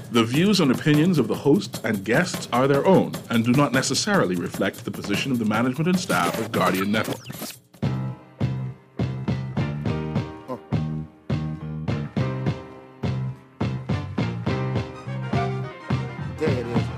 The views and opinions of the host and guests are their own and do not necessarily reflect the position of the management and staff of Guardian Network. There it is.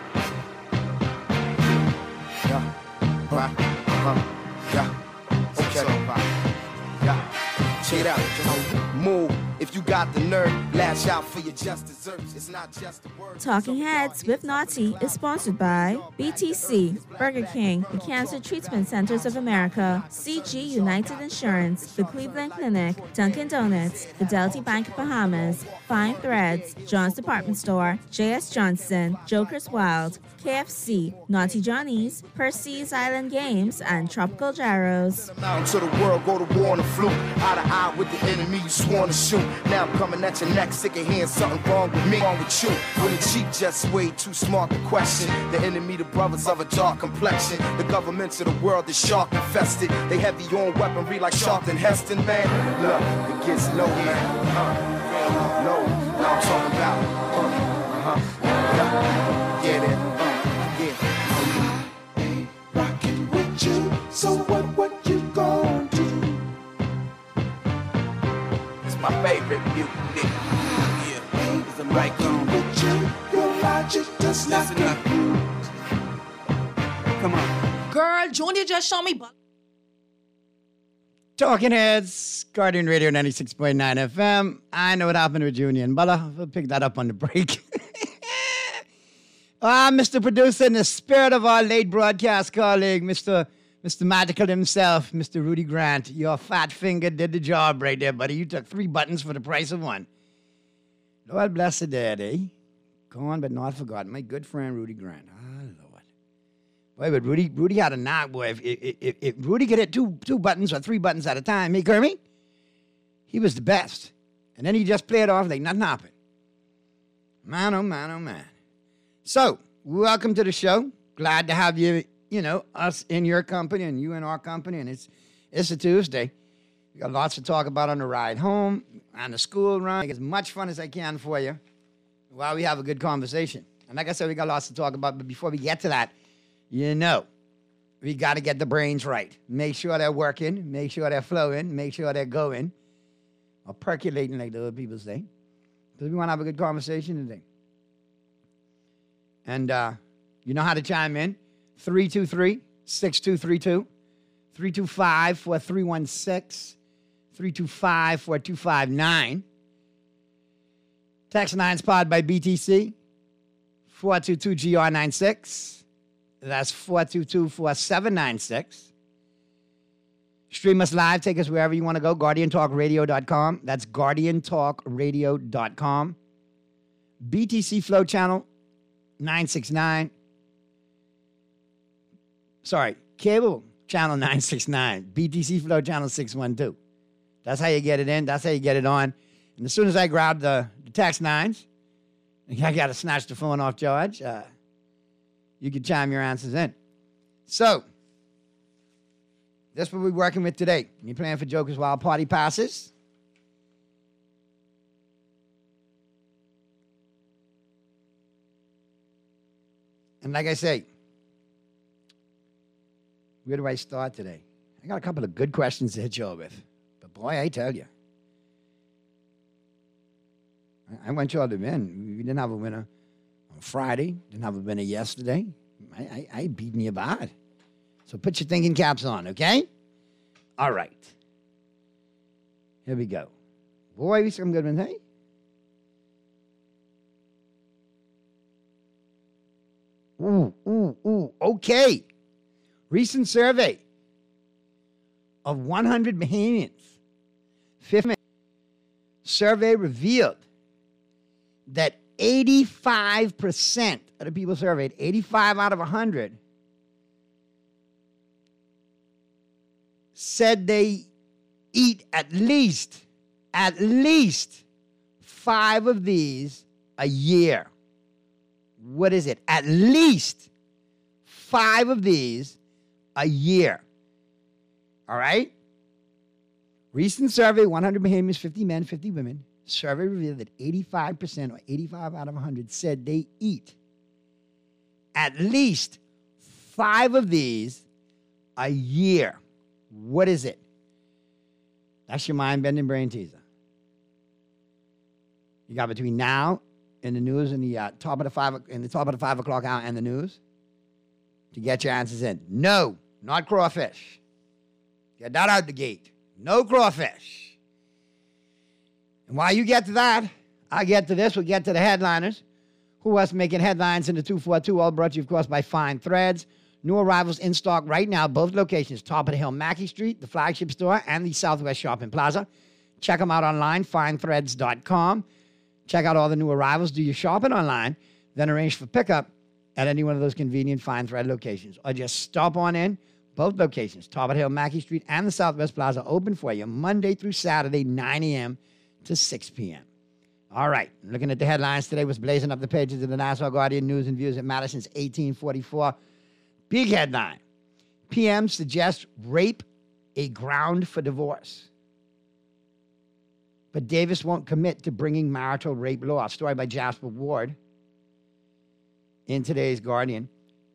Yeah. Right. Yeah. Okay. Yeah. Check it out. Move. If you got the nerve, lash out for your just desserts. It's not just the word. Talking Heads with Naughty is sponsored by BTC, Burger King, the Cancer Treatment Centers of America, CG United Insurance, the Cleveland Clinic, Dunkin' Donuts, Fidelity Bank of Bahamas, Fine Threads, John's Department Store, J.S. Johnson, Joker's Wild, KFC, Naughty Johnny's, Percy's Island Games, and Tropical Gyros. Out into the world, go to war on the flu. Eye to eye with the enemy you sworn to shoot. Now I'm coming at your neck, sick of hearing something wrong with me, wrong with you. When the cheap just way too smart to question. The enemy, the brothers of a dark complexion. The governments of the world is shark infested. They heavy on weaponry like Sharpton Heston, man. Look, it gets low, man. Low. Now I'm talking about. Get it. Yeah. Ain't rocking with you, so what you gon' do? My favorite music. Yeah, it's a mic on. With you, your logic does not compute. Come on. Girl, Junior just showed me. Talking Heads, Guardian Radio 96.9 FM. I know what happened with Junior and Bella. We'll pick that up on the break. Mr. Producer, in the spirit of our late broadcast colleague, Mr. Magical himself, Mr. Rudy Grant. Your fat finger did the job right there, buddy. You took 3 buttons for the price of 1. Lord bless the daddy. Gone but not forgotten. My good friend Rudy Grant. Ah, Lord. Boy, but Rudy had a knock, boy. If Rudy could hit two buttons or 3 buttons at a time, me, Kermit, he was the best. And then he just played off like nothing happened. Man, oh man, oh man. So, welcome to the show. Glad to have you, us in your company and you in our company. And it's a Tuesday. We got lots to talk about on the ride home, on the school run. Make as much fun as I can for you while we have a good conversation. And like I said, we got lots to talk about. But before we get to that, we got to get the brains right. Make sure they're working. Make sure they're flowing. Make sure they're going. Or percolating, like the other people say. Because we want to have a good conversation today. And you know how to chime in. 323-6232. 325-4316. 325-4259. Text 9 Spot by BTC. 422-GR96. That's 422-4796. Stream us live. Take us wherever you want to go. GuardianTalkRadio.com. That's GuardianTalkRadio.com. BTC Flow Channel 969. Sorry, Cable Channel 969. BTC Flow Channel 612. That's how you get it in. That's how you get it on. And as soon as I grab the text 9s, I got to snatch the phone off George. You can chime your answers in. So, that's what we're working with today. You playing for Joker's Wild Party passes? And like I say, where do I start today? I got a couple of good questions to hit you all with. But boy, I tell you, I want you all to win. We didn't have a winner on Friday. Didn't have a winner yesterday. I beaten you bad. So put your thinking caps on, okay? All right. Here we go. Boy, we some good ones, hey? Ooh, okay. Recent survey of 100 Bahamians. 5th survey revealed that 85% of the people surveyed, 85 out of 100, said they eat at least 5 of these a year. What is it? At least 5 of these a year. All right? Recent survey, 100 Bahamians, 50 men, 50 women, Survey revealed that 85% or 85 out of 100 said they eat at least 5 of these a year. What is it? That's your mind-bending brain teaser. You got between now and the news and the top of the 5 o'clock hour and the news to get your answers in. No, not crawfish. Get that out the gate. No crawfish. And while you get to that, I get to this. We'll get to the headliners. Who was making headlines in the 242? All brought to you, of course, by Fine Threads. New arrivals in stock right now, both locations, top of the hill, Mackey Street, the flagship store, and the Southwest Shopping Plaza. Check them out online, finethreads.com. Check out all the new arrivals. Do your shopping online, then arrange for pickup at any one of those convenient Fine Thread locations. Or just stop on in. Both locations, top of the hill, Mackey Street, and the Southwest Plaza, open for you Monday through Saturday, 9 a.m. to 6 p.m. All right, looking at the headlines today was blazing up the pages of the Nassau Guardian News and Views at Madison's 1844. Big headline. PM suggests rape a ground for divorce. But Davis won't commit to bringing marital rape law. Story by Jasper Ward in today's Guardian.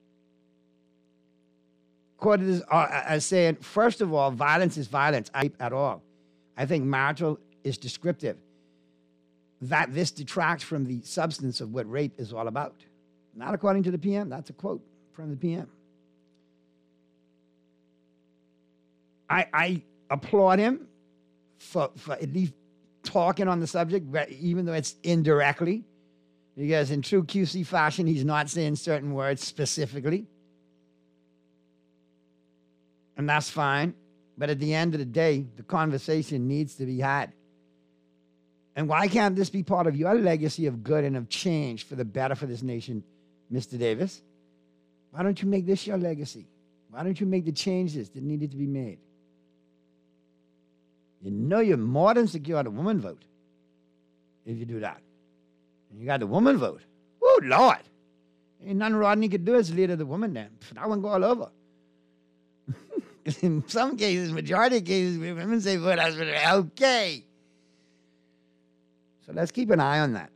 Quoted as saying, first of all, violence is violence. At all. I think marital is descriptive. That this detracts from the substance of what rape is all about. Not according to the PM. That's a quote from the PM. I applaud him for at least talking on the subject, even though it's indirectly, because in true QC fashion, he's not saying certain words specifically. And that's fine. But at the end of the day, the conversation needs to be had. And why can't this be part of your legacy of good and of change for the better for this nation, Mr. Davis? Why don't you make this your legacy? Why don't you make the changes that needed to be made? You know you're more than secure the woman vote if you do that. And you got the woman vote. Oh, Lord. Ain't nothing Rodney could do as leader of the woman then. That one go all over. In some cases, majority of cases, women say vote as okay. So let's keep an eye on that.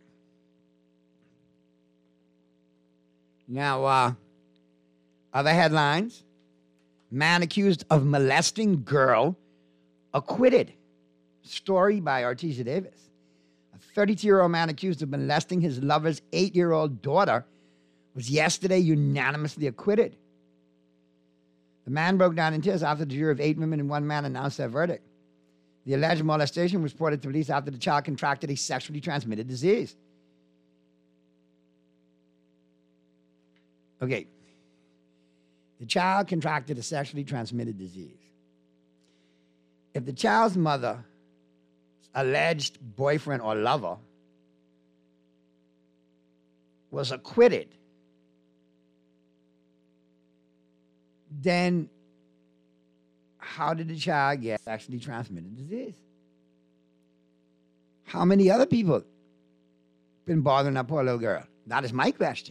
Now, other headlines. Man accused of molesting girl acquitted. Story by Artesia Davis. A 32-year-old man accused of molesting his lover's 8-year-old daughter was yesterday unanimously acquitted. The man broke down in tears after the jury of 8 women and 1 man announced their verdict. The alleged molestation was reported to police after the child contracted a sexually transmitted disease. Okay. The child contracted a sexually transmitted disease. If the child's mother, alleged boyfriend or lover, was acquitted, then how did the child get sexually transmitted disease? How many other people been bothering that poor little girl? That is my question.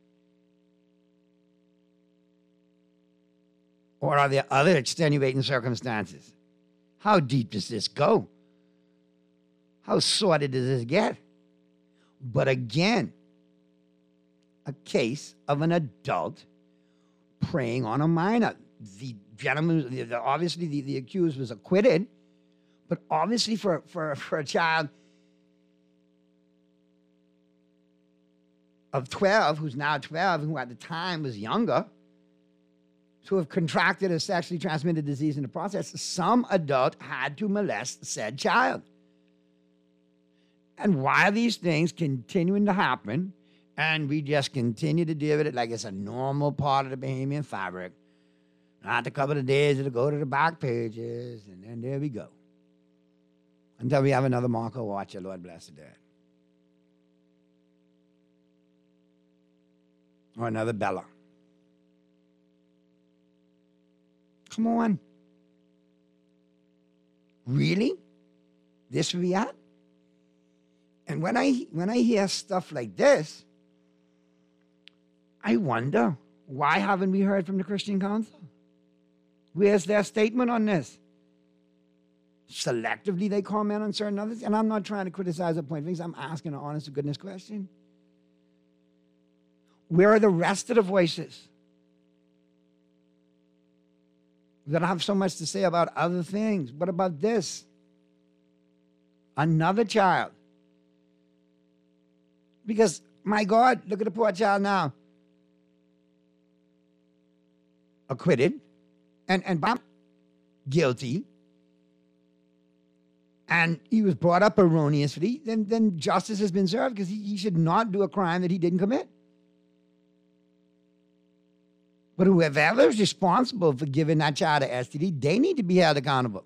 Or are there other extenuating circumstances? How deep does this go? How sordid does this get? But again, a case of an adult preying on a minor. The gentleman, obviously the accused was acquitted, but obviously for a child of 12, who's now 12, who at the time was younger, to have contracted a sexually transmitted disease in the process, some adult had to molest said child. And why are these things continuing to happen, and we just continue to deal with it like it's a normal part of the Bahamian fabric? Not a couple of days, it'll go to the back pages, and then there we go. Until we have another Marco Watcher, Lord bless the dead. Or another Bella. Come on. Really? This where we at? And when I hear stuff like this, I wonder, why haven't we heard from the Christian Council? Where's their statement on this? Selectively, they comment on certain others. And I'm not trying to criticize or point fingers. I'm asking an honest to goodness question. Where are the rest of the voices that have so much to say about other things? What about this? Another child. Because, my God, look at the poor child now. Acquitted and guilty. And he was brought up erroneously. Then justice has been served because he should not do a crime that he didn't commit. But whoever is responsible for giving that child a STD, they need to be held accountable.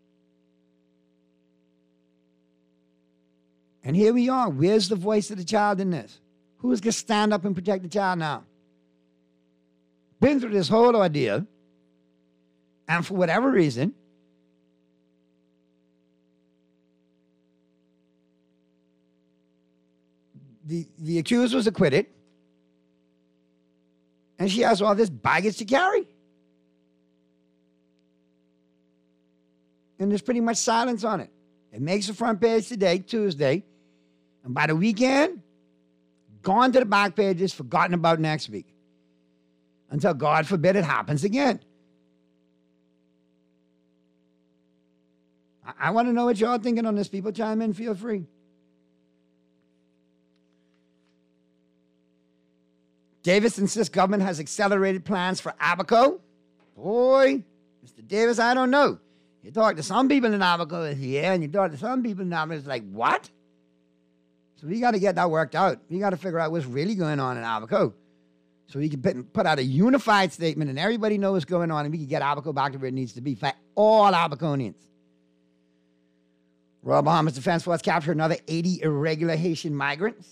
And here we are. Where's the voice of the child in this? Who's going to stand up and protect the child now? Been through this whole ordeal, and for whatever reason, the accused was acquitted, and she has all this baggage to carry. And there's pretty much silence on it. It makes the front page today, Tuesday, and by the weekend, gone to the back pages, forgotten about next week. Until, God forbid, it happens again. I want to know what y'all thinking on this. People chime in, feel free. Davis insists government has accelerated plans for Abaco. Boy, Mr. Davis, I don't know. You talk to some people in Abaco, it's yeah, and you talk to some people in Abaco, it's like, what? So we got to get that worked out. We got to figure out what's really going on in Abaco. So we can put out a unified statement and everybody knows what's going on and we can get Abaco back to where it needs to be for all Abaconians. Royal Bahamas Defense Force captured another 80 irregular Haitian migrants.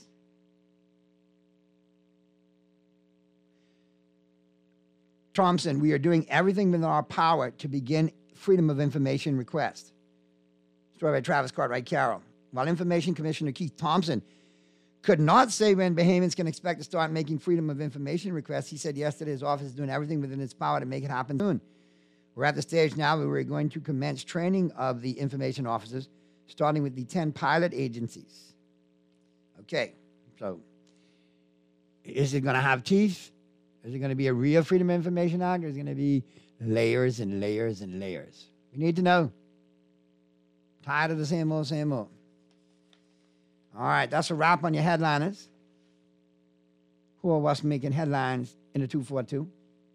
Thompson, we are doing everything within our power to begin Freedom of Information request. Story by Travis Cartwright Carroll. While Information Commissioner Keith Thompson could not say when Bahamians can expect to start making Freedom of Information requests, he said yesterday his office is doing everything within its power to make it happen soon. We're at the stage now where we're going to commence training of the information officers, starting with the 10 pilot agencies. Okay, so is it going to have teeth? Is it going to be a real Freedom of Information Act, or is it going to be layers and layers and layers? We need to know. Tired of the same old, same old. All right, that's a wrap on your headliners. Who are us making headlines in the 242?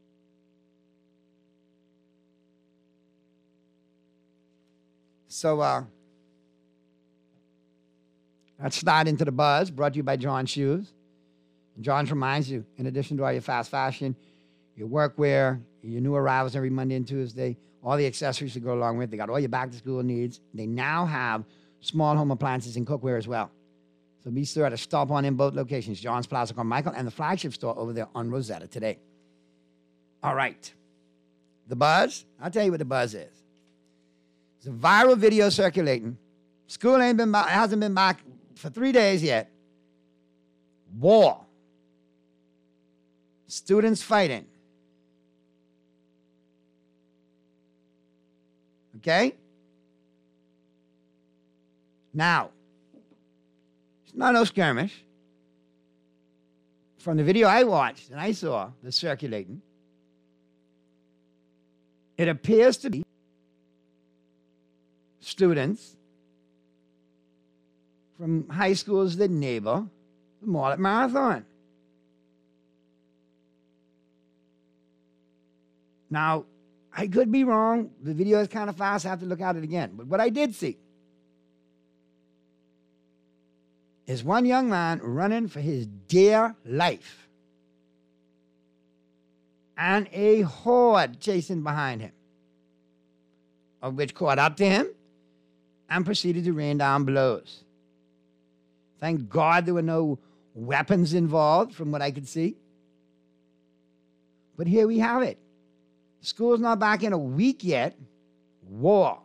So let's slide into the buzz, brought to you by John Shoes. And John reminds you, in addition to all your fast fashion, your workwear, your new arrivals every Monday and Tuesday, all the accessories to go along with, they got all your back-to-school needs. They now have small home appliances and cookware as well. So be sure to stop on in both locations, John's Plaza Carmichael and the flagship store over there on Rosetta today. All right. The buzz, I'll tell you what the buzz is. It's a viral video circulating. School hasn't been back for 3 days yet. War. Students fighting. Okay? Now, it's not no skirmish. From the video I watched and I saw that's circulating, it appears to be students from high schools that neighbor the Marlett Marathon. Now, I could be wrong. The video is kind of fast. I have to look at it again. But what I did see is one young man running for his dear life and a horde chasing behind him, of which caught up to him and proceeded to rain down blows. Thank God there were no weapons involved from what I could see. But here we have it. School's not back in a week yet. War.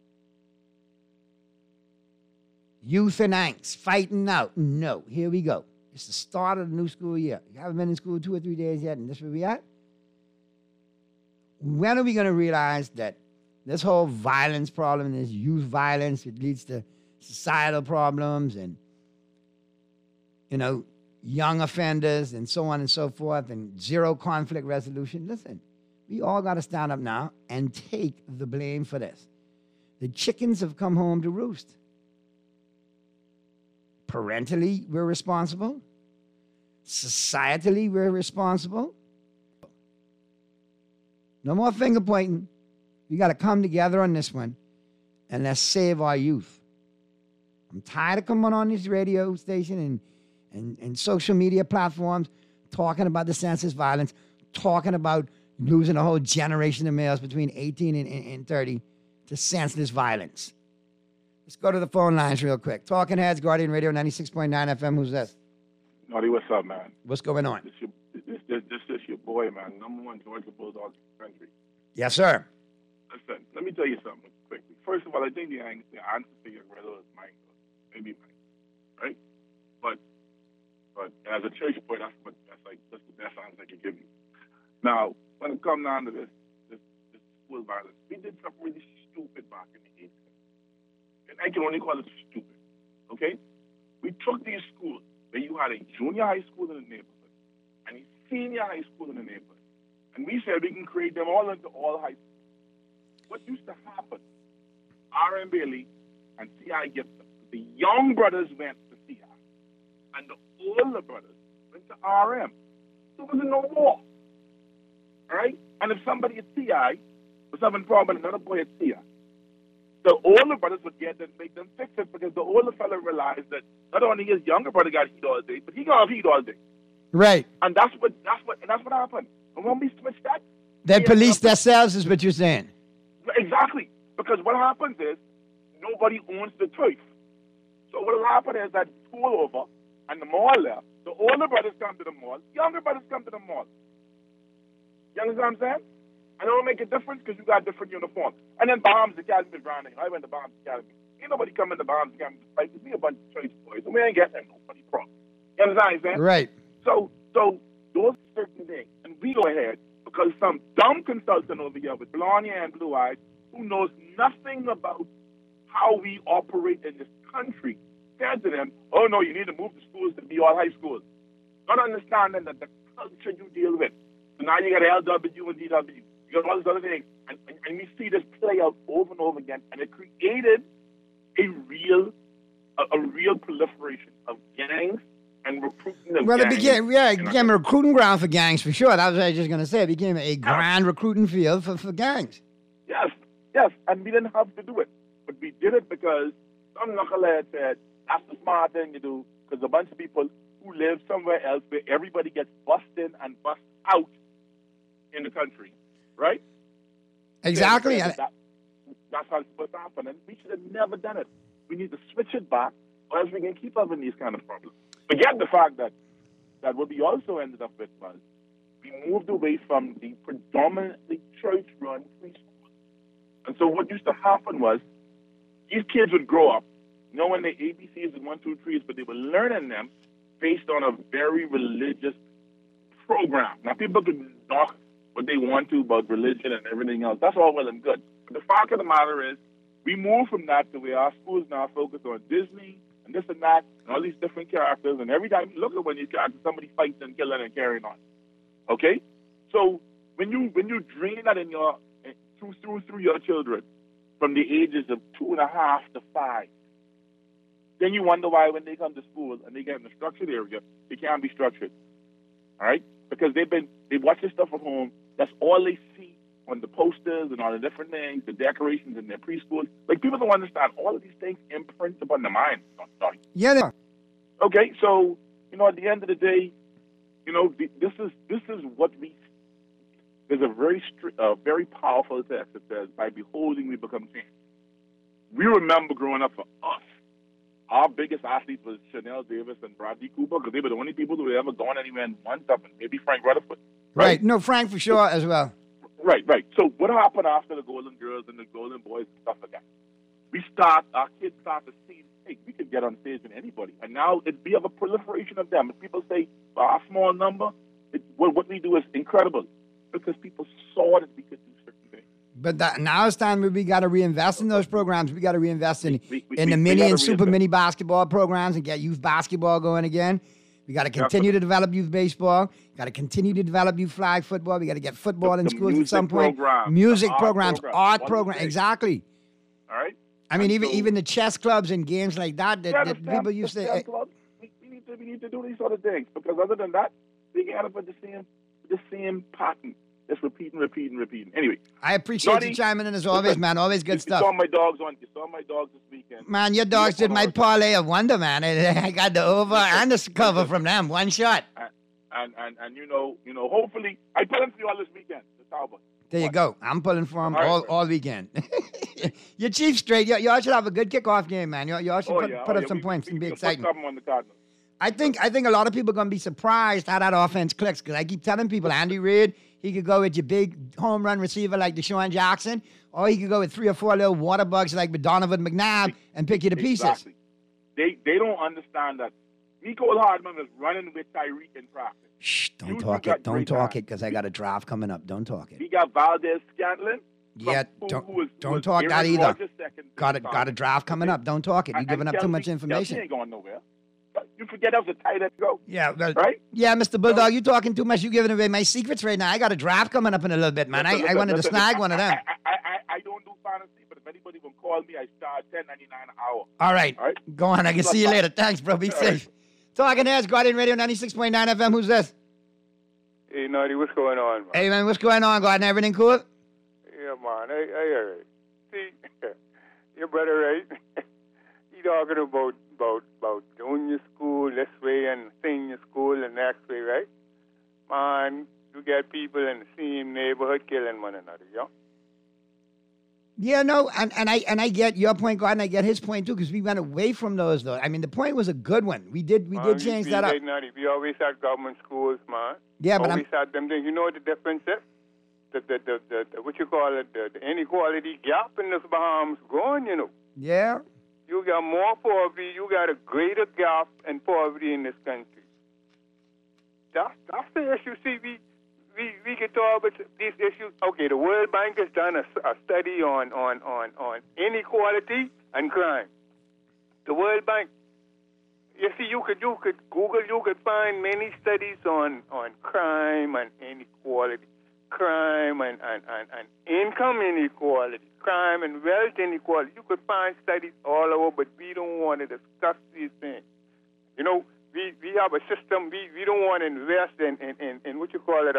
Youth and angst, fighting out. No, here we go. It's the start of the new school year. You haven't been in school 2 or 3 days yet, and this is where we at? When are we going to realize that this whole violence problem, this youth violence, it leads to societal problems and, young offenders and so on and so forth and zero conflict resolution. Listen, we all got to stand up now and take the blame for this. The chickens have come home to roost. Parentally, we're responsible. Societally, we're responsible. No more finger pointing. We got to come together on this one and let's save our youth. I'm tired of coming on this radio station and social media platforms talking about the senseless violence, talking about losing a whole generation of males between 18 and 30 to senseless violence. Let's go to the phone lines real quick. Talking Heads, Guardian Radio 96.9 FM. Who's this? Naughty, what's up, man? What's going on? This is your boy, man. #1 Georgia Bulldogs in the country. Yes, sir. Listen, let me tell you something quickly. First of all, I think the answer to your riddle is mine. Maybe mine, right? But as a church boy, that's the best answer I can give you. Now, when it comes down to this school violence, we did something really stupid back in the 80s. And I can only call it stupid, okay? We took these schools where you had a junior high school in the neighborhood and a senior high school in the neighborhood. And we said we can create them all into all high schools. What used to happen, R.M. Bailey and C.I. Gibson, the young brothers went to C.I. and the older brothers went to R.M. There was no war. All right? And if somebody at C.I. was having a problem with another boy at C.I., the older brothers would get them, make them fix it, because the older fella realized that not only his younger brother got heat all day, but he got heat all day. Right. And that's what happened. And when we switched that, They police themselves is what you're saying. Exactly. Because what happens is nobody owns the turf. So what will happen is that school over and the mall left. The older brothers come to the mall. Younger brothers come to the mall. You understand what I'm saying? And it don't make a difference because you got different uniforms. And then Bombs Academy is running. I went to Bombs Academy. Ain't nobody coming to Bombs Academy to fight. We a bunch of church boys. And we ain't getting nobody from. You understand what I'm saying? Right. So those certain things. And we go ahead because some dumb consultant over here with blonde hair and blue eyes who knows nothing about how we operate in this country said to them, oh, no, you need to move the schools to be all high schools. Not understanding that the culture you deal with. So now you got LW and DW. You got all these other things. And we see this play out over and over again. And it created a real proliferation of gangs and recruiting of Well, gangs. it became a recruiting ground for gangs, for sure. That was what I was just going to say. It became a grand recruiting field for gangs. Yes, and we didn't have to do it. But we did it because some knucklehead said, that's the smart thing to do, because a bunch of people who live somewhere else where everybody gets bussed in and bussed out in the country, right? Exactly. That's how it's supposed to happen, and we should have never done it. We need to switch it back, or else we can keep having these kind of problems. Forget the fact that what we also ended up with was we moved away from the predominantly church-run preschools. And so what used to happen was these kids would grow up knowing the ABCs and 1, 2, 3s, but they were learning them based on a very religious program. Now, people can talk what they want to about religion and everything else. That's all well and good. But the fact of the matter is we moved from that to where our schools now focus on Disney and this and that and all these different characters. And every time you look at one of these characters, somebody fights and killing and carrying on. Okay? So when you drain that in your through your children from the ages of 2.5 to 5, then you wonder why when they come to school and they get in a structured area, they can't be structured. All right? Because they watch this stuff at home. That's all they see on the posters and all the different things, the decorations in their preschools. Like, people don't understand. All of these things imprint upon the mind. Yeah, they are. Okay, so, at the end of the day, this is what we. There's a very powerful text that says, by beholding we become changed. We remember growing up for us, our biggest athletes was Chanel Davis and Bradley Cooper, because they were the only people who had ever gone anywhere and won something. Maybe Frank Rutherford. Right. No, Frank for sure as well. Right. So what happened after the Golden Girls and the Golden Boys and stuff like that? Our kids start to see, hey, we can get on stage with anybody. And now we have a proliferation of them. And people say, our small number, what we do is incredible. Because people saw that we could do certain things. But now it's time we got to reinvest in those programs. We got to reinvest in We the mini gotta and super reinvest. mini basketball programs and get youth basketball going again. We got to continue to develop youth baseball. Got to continue to develop youth flag football. We got to get football in The schools at music some point. programs, Music the art programs, programs, art all programs. these things. Exactly. All right? I mean, And so- even the chess clubs and games like that that people used to. We need to do these sort of things, because other than that, we get up with the same pattern, just repeating. Anyway, I appreciate Naughty, you chiming in as always, listen, man. Always good you stuff. saw my dogs this weekend. Man, your dogs did my parlay of wonder, man. I got the over and the cover from them. One shot. And you know, hopefully, I put them for you all this weekend. The Cowboys. There you go. I'm pulling for them All right, all weekend. Your Chiefs straight. Y'all should have a good kickoff game, man. Y'all should put up some points and be exciting. Put something on the Cardinals. I think a lot of people are going to be surprised how that offense clicks, because I keep telling people Andy Reid, he could go with your big home run receiver like Deshaun Jackson, or he could go with 3 or 4 little water bugs like with Donovan McNabb and pick you to pieces. Exactly. They don't understand that Nicole Hardman is running with Tyreek in practice. Shh, don't You talk got it. Don't great talk time. it, because I got a draft coming up. Don't talk it. We got Valdez Scantlin. Yeah, who don't was talk Aaron that either. Rodgers' second Got a draft coming up. Don't talk it. You're And giving up too Kelsey- much Kelsey information. ain't going nowhere. You forget that was a tight end go. Yeah, well, Right? Yeah, Mr. Bulldog, you talking too much. You giving away my secrets right now. I got a draft coming up in a little bit, man. I wanted to snag one of them. I don't do fantasy, but if anybody will call me, I start $10.99 an hour. All right. All right. Go on. I can see you later. Thanks, bro. Be All safe. Talking Heads, Guardian Radio 96.9 FM. Who's this? Hey, Naughty, what's going on, man? Hey, man, what's going on, Guardian? Everything cool? Yeah, man. Hey. See, your brother, right? He talking about junior school this way and senior school the next way, right? Man, you get people in the same neighborhood killing one another, yeah? Yeah, no, and I get your point, Guardian. I get his point, too, because we went away from those, though. I mean, the point was a good one. We did change that up. Right, Naughty. We always had government schools, man. Yeah, but always had them things. You know what the difference is? The what you call it, the inequality gap in this Bahamas growing, you know. Yeah. You got more poverty. You got a greater gap in poverty in this country. That's the issue. See, we can talk about these issues. Okay, the World Bank has done a study on inequality and crime. The World Bank. You see, you could Google. You could find many studies on crime and inequality, crime and income inequality, crime and wealth inequality. You could find studies all over, but we don't want to discuss these things. You know, we have a system. We don't want to invest in what you call it,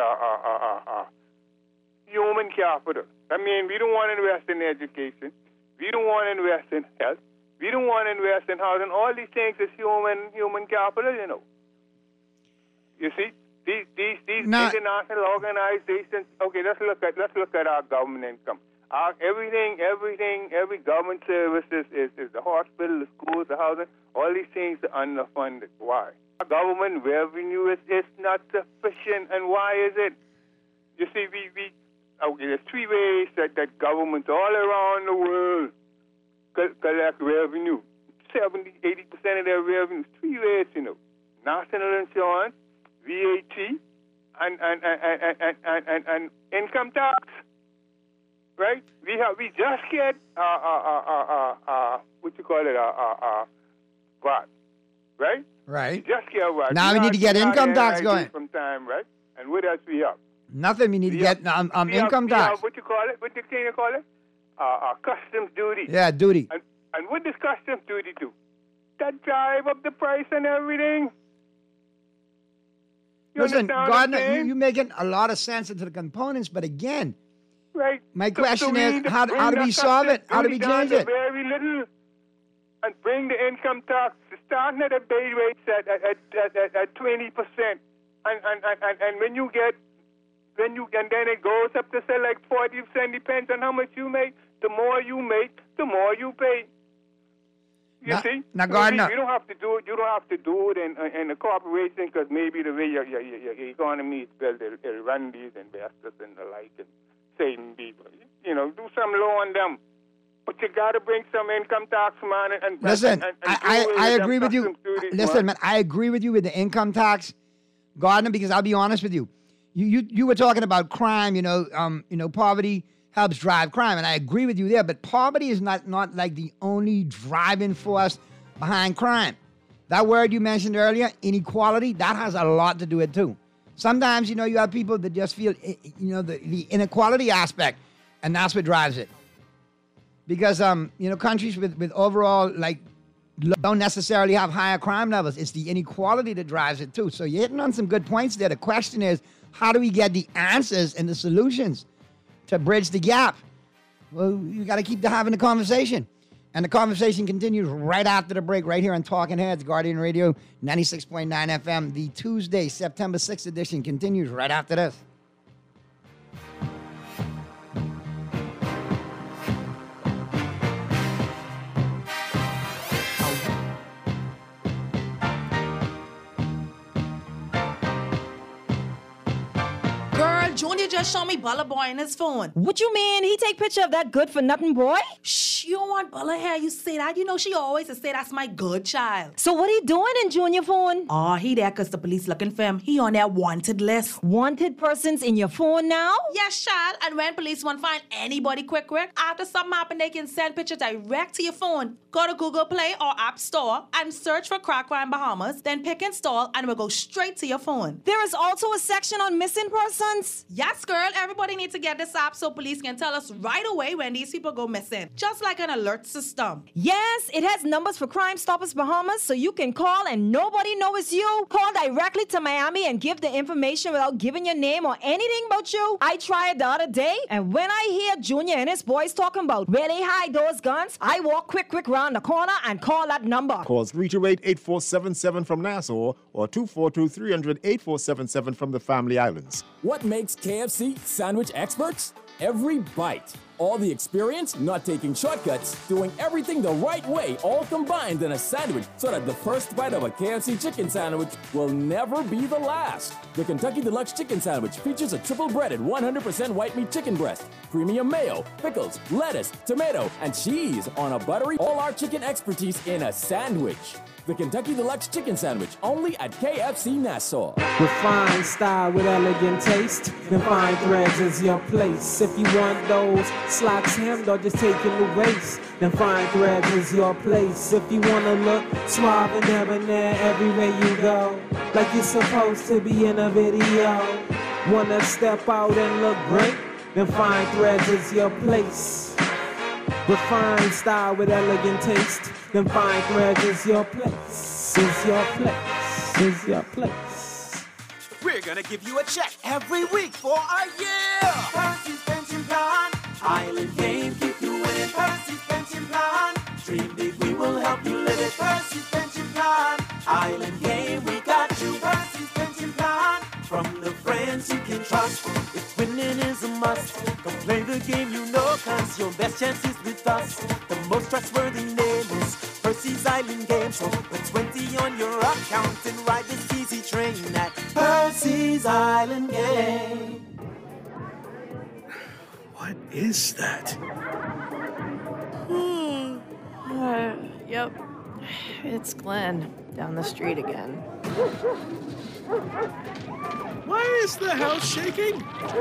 human capital. I mean, we don't want to invest in education. We don't want to invest in health. We don't want to invest in housing. All these things is human capital, you know. You see, these international organizations. Okay, let's look at our government income. Every government service is the hospital, the schools, the housing. All these things are underfunded. Why? Our government revenue is not sufficient, and why is it? You see, there's 3 ways that governments all around the world collect revenue. 70-80% of their revenue. 3 ways, you know. National insurance, VAT, and income tax. Right? We just get what you call it, VAT. Right? Right. We just get VAT. Now we need to get income tax going. From time, right? And what else we have? Nothing. We need to get income We tax. have, what you call it? What you call it? Customs duty. Yeah, duty. And what does customs duty do? That drive up the price and everything. You Listen, understand what I'm Gardner, saying? you're making a lot of sense into the components, but again, Right. my So question we is, need to how bring do we that solve it? customs How do we duty down change to it? Very little, and bring the income tax starting at a base rate at 20%, and when you get and then it goes up to say like 40%, depends on how much you make. The more you make, the more you pay. You see? Now, So Gardner. you don't have to do it. You don't have to do it in a corporation, because maybe the way your economy is built, it'll run these investors and the like and saving people. You know, do some law on them. But you got to bring some income tax, man. And Listen, and I do agree with you. customs duties, Listen, man. man, I agree with you with the income tax, Gardner, because I'll be honest with you. You were talking about crime, poverty, helps drive crime. And I agree with you there, but poverty is not like the only driving force behind crime. That word you mentioned earlier, inequality, that has a lot to do with it too. Sometimes, you have people that just feel, the inequality aspect, and that's what drives it. Because, countries with overall, don't necessarily have higher crime levels. It's the inequality that drives it too. So you're hitting on some good points there. The question is, how do we get the answers and the solutions to bridge the gap? Well, you got to keep having the conversation. And the conversation continues right after the break, right here on Talking Heads, Guardian Radio, 96.9 FM. The Tuesday, September 6th edition continues right after this. Junior just showed me Bella Boy in his phone. What you mean? He take picture of that good-for-nothing boy? Shh, you don't want Bella here. You say that. She always say that's my good child. So what he doing in Junior phone? Oh, he there because the police looking for him. He on their wanted list. Wanted persons in your phone now? Yes, child. And when police want to find anybody quick, after something happen, they can send pictures direct to your phone. Go to Google Play or App Store and search for Crack Crime Bahamas. Then pick install and it will go straight to your phone. There is also a section on missing persons? Yes, girl. Everybody needs to get this app so police can tell us right away when these people go missing. Just like an alert system. Yes, it has numbers for Crime Stoppers Bahamas so you can call and nobody knows it's you. Call directly to Miami and give the information without giving your name or anything about you. I tried the other day, and when I hear Junior and his boys talking about where they hide those guns, I walk quick round the corner and call that number. Call 328-8477 from Nassau or 242-300-8477 from the Family Islands. What makes KFC sandwich experts? Every bite. All the experience, not taking shortcuts, doing everything the right way, all combined in a sandwich so that the first bite of a KFC chicken sandwich will never be the last. The Kentucky Deluxe Chicken Sandwich features a triple-breaded 100% white meat chicken breast, premium mayo, pickles, lettuce, tomato, and cheese on a buttery all-our chicken expertise in a sandwich. The Kentucky Deluxe Chicken Sandwich, only at KFC Nassau. Refined style with elegant taste. The fine threads is your place. If you want those slacks hemmed or just taking the waist, then fine threads is your place. If you want to look suave and debonair everywhere you go, like you're supposed to be in a video. Want to step out and look great? Then fine threads is your place. Refined style with elegant taste. Then fine threads is your place. Is your place. Is your place. We're gonna give you a check every week for a year. Percy's Pension Plan. Island game, keep you winning. Percy's Pension Plan. Dream big, we will help you live it. Percy's Pension Plan. Island game, we got you. Percy's Pension Plan. From the friends you can trust. If winning is a must, come play the game you know, cause your best chance is with us. The most trustworthy name is Percy's Island Game. So put 20 on your account and ride this easy train at Percy's Island Game. What is that? Yep. It's Glenn down the street again. Why is the house shaking?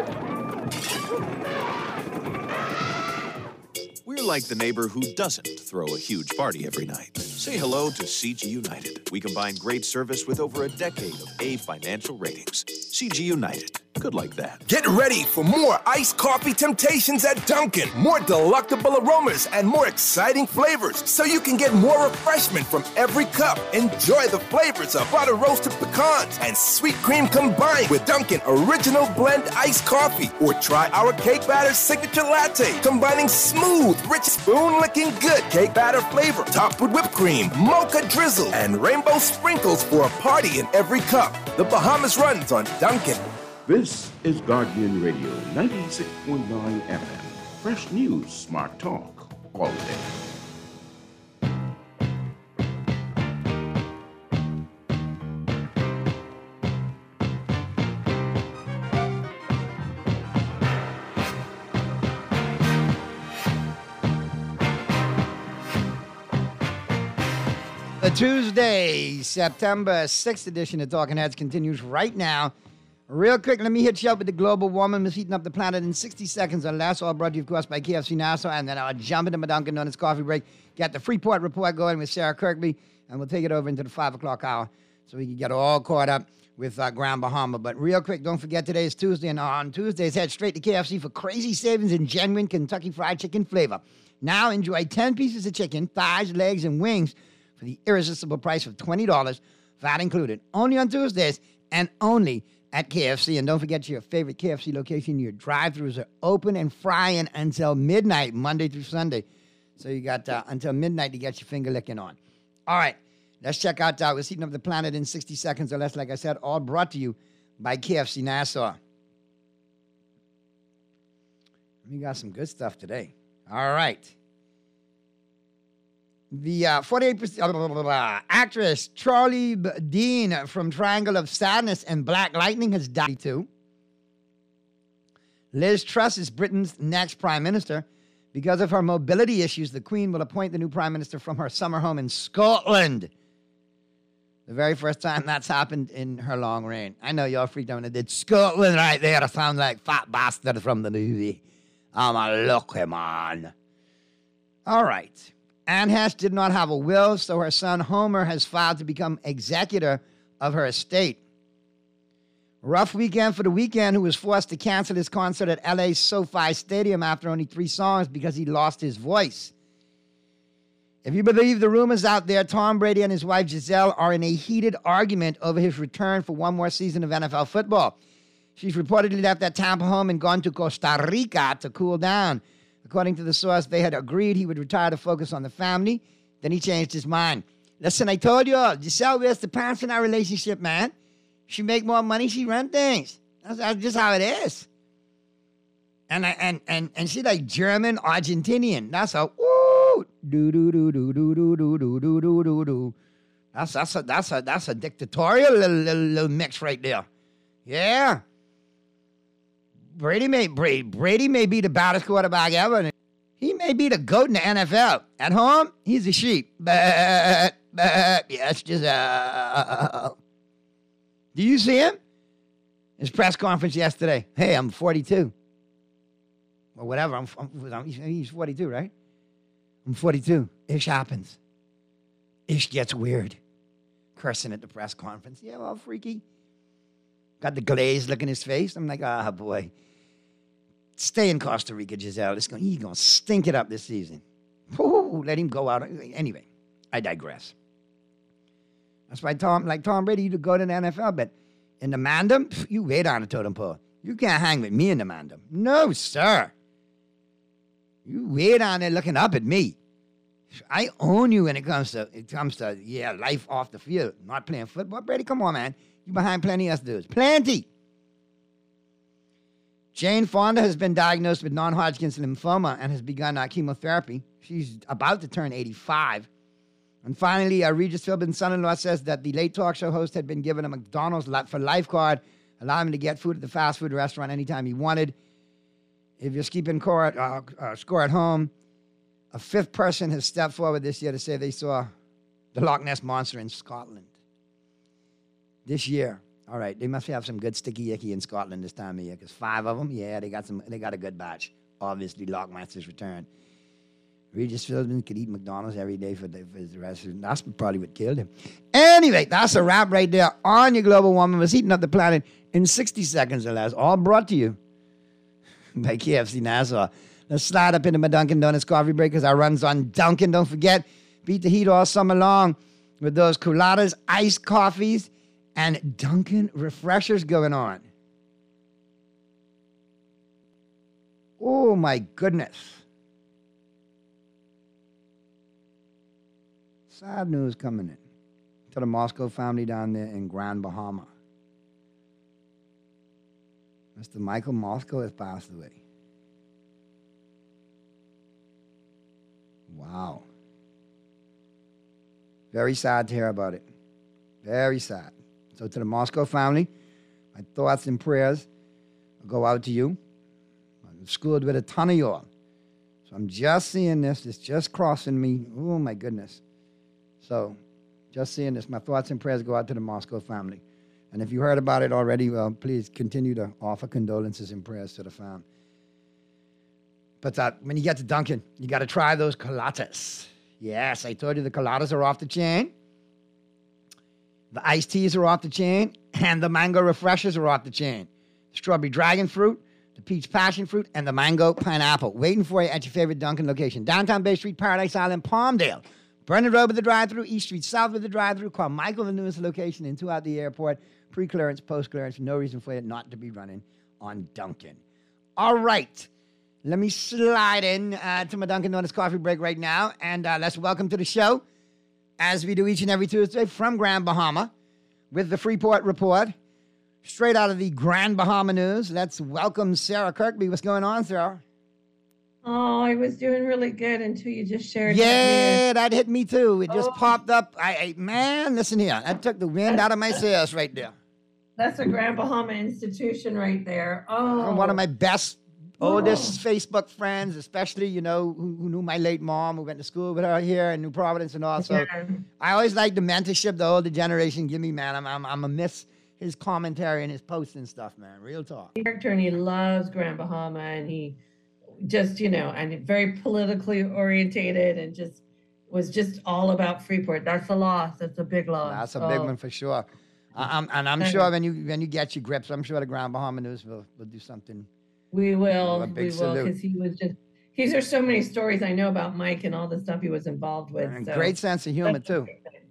We're like the neighbor who doesn't throw a huge party every night. Say hello to CG United. We combine great service with over a decade of A financial ratings. CG United. Good like that. Get ready for more iced coffee temptations at Dunkin'. More delectable aromas and more exciting flavors, so you can get more refreshment from every cup. Enjoy the flavors of butter roasted pecans and sweet cream combined with Dunkin' Original Blend iced coffee. Or try our cake batter signature latte, combining smooth, rich, spoon-licking good cake batter flavor, topped with whipped cream, mocha drizzle, and rainbow sprinkles for a party in every cup. The Bahamas runs on Dunkin'. This is Guardian Radio 96.9 FM. Fresh news, smart talk, all day. The Tuesday, September 6th edition of Talking Heads continues right now Real quick, let me hit you up with the global warming that's heating up the planet in 60 seconds or less. All brought to you, of course, by KFC Nassau. And then I'll jump into my Dunkin' Donuts coffee break, get the Freeport Report going with Sarah Kirkby, and we'll take it over into the 5 o'clock hour so we can get all caught up with Grand Bahama. But real quick, don't forget today is Tuesday, and on Tuesdays, head straight to KFC for crazy savings in genuine Kentucky Fried Chicken flavor. Now enjoy 10 pieces of chicken, thighs, legs, and wings for the irresistible price of $20, VAT included. Only on Tuesdays and only at KFC. And don't forget your favorite KFC location. Your drive-thrus are open and frying until midnight, Monday through Sunday. So you got until midnight to get your finger licking on. All right, let's check out What's Heating Up the Planet in 60 seconds or less. Like I said, all brought to you by KFC Nassau. We got some good stuff today. All right. The 48% actress Charlie Dean from Triangle of Sadness and Black Lightning has died too. Liz Truss is Britain's next prime minister. Because of her mobility issues, the Queen will appoint the new prime minister from her summer home in Scotland. The very first time that's happened in her long reign. I know y'all freaked out when I did Scotland right there. I sound like Fat Bastard from the movie. I'm a lucky man. All right. Anne Heche did not have a will, so her son Homer has filed to become executor of her estate. Rough weekend for The Weeknd, who was forced to cancel his concert at LA's SoFi Stadium after only 3 songs because he lost his voice. If you believe the rumors out there, Tom Brady and his wife Giselle are in a heated argument over his return for one more season of NFL football. She's reportedly left their Tampa home and gone to Costa Rica to cool down. According to the source, they had agreed he would retire to focus on the family. Then he changed his mind. Listen, I told you, Giselle wears the pants in our relationship, man. She make more money, she run things. That's just how it is. And she like German, Argentinian. That's how, ooh, do. That's a dictatorial little mix right there. Yeah. Brady may be the baddest quarterback ever. He may be the GOAT in the NFL. At home, he's a sheep. But yes, Giselle. Do you see him? His press conference yesterday. Hey, I'm 42. Or whatever. He's 42, right? I'm 42. Ish happens. Ish gets weird. Cursing at the press conference. Yeah, well, freaky. Got the glazed look in his face. I'm like, ah, boy. Stay in Costa Rica, Giselle. He's going to stink it up this season. Ooh, let him go out. Anyway, I digress. That's why Tom Brady, you go to the NFL, but in the Mandem, you way down the totem pole. You can't hang with me in the Mandem. No, sir. You way down there looking up at me. I own you when it comes to life off the field, not playing football. Brady, come on, man. You behind plenty of us dudes. Plenty. Jane Fonda has been diagnosed with non-Hodgkin's lymphoma and has begun chemotherapy. She's about to turn 85. And finally, Regis Philbin's son-in-law says that the late talk show host had been given a McDonald's for life card, allowing him to get food at the fast food restaurant anytime he wanted. If you're keeping score at home, a 5th person has stepped forward this year to say they saw the Loch Ness Monster in Scotland. This year. All right, they must have some good sticky icky in Scotland this time of year, because 5 of them, yeah, they got a good batch. Obviously, Loch Ness's return. Regis Philbin could eat McDonald's every day for the rest of his. That's probably what killed him. Anyway, that's a wrap right there on your global warming. We're heating up the planet in 60 seconds or less. All brought to you by KFC Nassau. Let's slide up into my Dunkin' Donuts coffee break because our run's on Dunkin'. Don't forget, beat the heat all summer long with those culottes, iced coffees, and Dunkin' refreshers going on. Oh, my goodness. Sad news coming in to the Moscow family down there in Grand Bahama. Mr. Michael Moscow has passed away. Wow. Very sad to hear about it. Very sad. So to the Moscow family, my thoughts and prayers go out to you. I'm schooled with a ton of y'all. So I'm just seeing this. It's just crossing me. Oh, my goodness. So just seeing this. My thoughts and prayers go out to the Moscow family. And if you heard about it already, well, please continue to offer condolences and prayers to the fam. But when you get to Dunkin', you got to try those coladas. Yes, I told you the coladas are off the chain. The iced teas are off the chain. And the mango refreshers are off the chain. The strawberry dragon fruit, the peach passion fruit, and the mango pineapple. Waiting for you at your favorite Dunkin' location. Downtown Bay Street, Paradise Island, Palmdale. Burnet Road with the drive-thru, East Street South with the drive-thru. Call Michael, the newest location, in 2 out the airport. Pre-clearance, post-clearance. No reason for you not to be running on Dunkin'. All right. Let me slide in to my Dunkin' Donuts coffee break right now. And let's welcome to the show, as we do each and every Tuesday, from Grand Bahama, with the Freeport Report, straight out of the Grand Bahama News. Let's welcome Sarah Kirkby. What's going on, Sarah? Oh, I was doing really good until you just shared. Yeah, that hit me too. It just popped up. Man, listen here. That took the wind out of my sails right there. That's a Grand Bahama institution right there. Oh, One of my best, oldest Facebook friends, especially, you know, who knew my late mom, who went to school with her here in New Providence and all. So I always like the mentorship the older generation give me, man. I'm a miss his commentary and his posts and stuff, man. Real talk. Character, and he loves Grand Bahama, and he just, you know, and very politically orientated, and just was just all about Freeport. That's a loss. That's a big loss. That's a big one for sure. I'm sure when you get your grips, I'm sure the Grand Bahama News will do something. We will, because he was just. There's so many stories I know about Mike and all the stuff he was involved with. And so. great sense of humor too.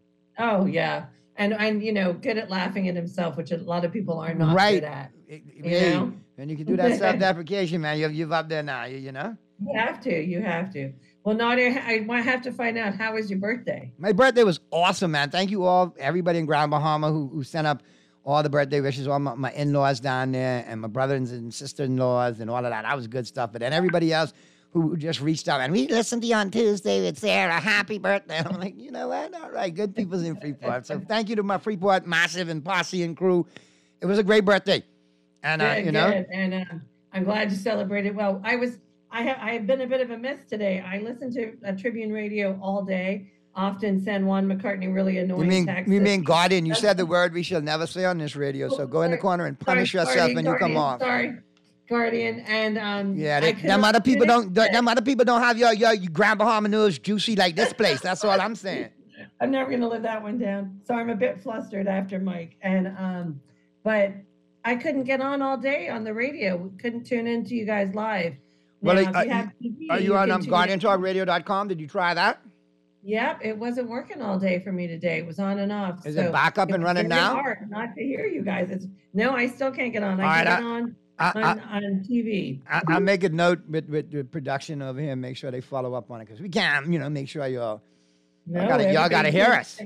Oh yeah, and you know, good at laughing at himself, which a lot of people are not right. good at. Hey, and you can do that self-deprecation, man. You've up there now, you know. You have to. Well, Nadia, I have to find out, how was your birthday? My birthday was awesome, man. Thank you all, everybody in Grand Bahama who sent up all the birthday wishes, all my in-laws down there, and my brothers and sister-in-laws and all of that. That was good stuff. But then everybody else who just reached out, and we listened to you on Tuesday with Sarah. Happy birthday. I'm like, you know what? All right, good people's in Freeport. So thank you to my Freeport Massive and Posse and crew. It was a great birthday. And, good, you know. Good. And I'm glad you celebrated well. I have been a bit of a miss today. I listened to Tribune Radio all day. Often send Juan McCartney really annoying texts. You mean Guardian? You said the word we shall never say on this radio. So go in the corner and punish yourself when you come off. Sorry, Guardian. And them other people don't. Them other people don't have your Grand Bahama News juicy like this place. That's all I'm saying. I'm never gonna live that one down. So I'm a bit flustered after Mike. And but I couldn't get on all day on the radio. We couldn't tune into you guys live. Well, TV, are you on GuardianTalkRadio.com? Did you try that? Yep, it wasn't working all day for me today. It was on and off. Is it back up and running now? Hard not to hear you guys. No, I still can't get on. I can get on TV. I'll make a note with the production over here and make sure they follow up on it, because we can't, make sure y'all got to hear us.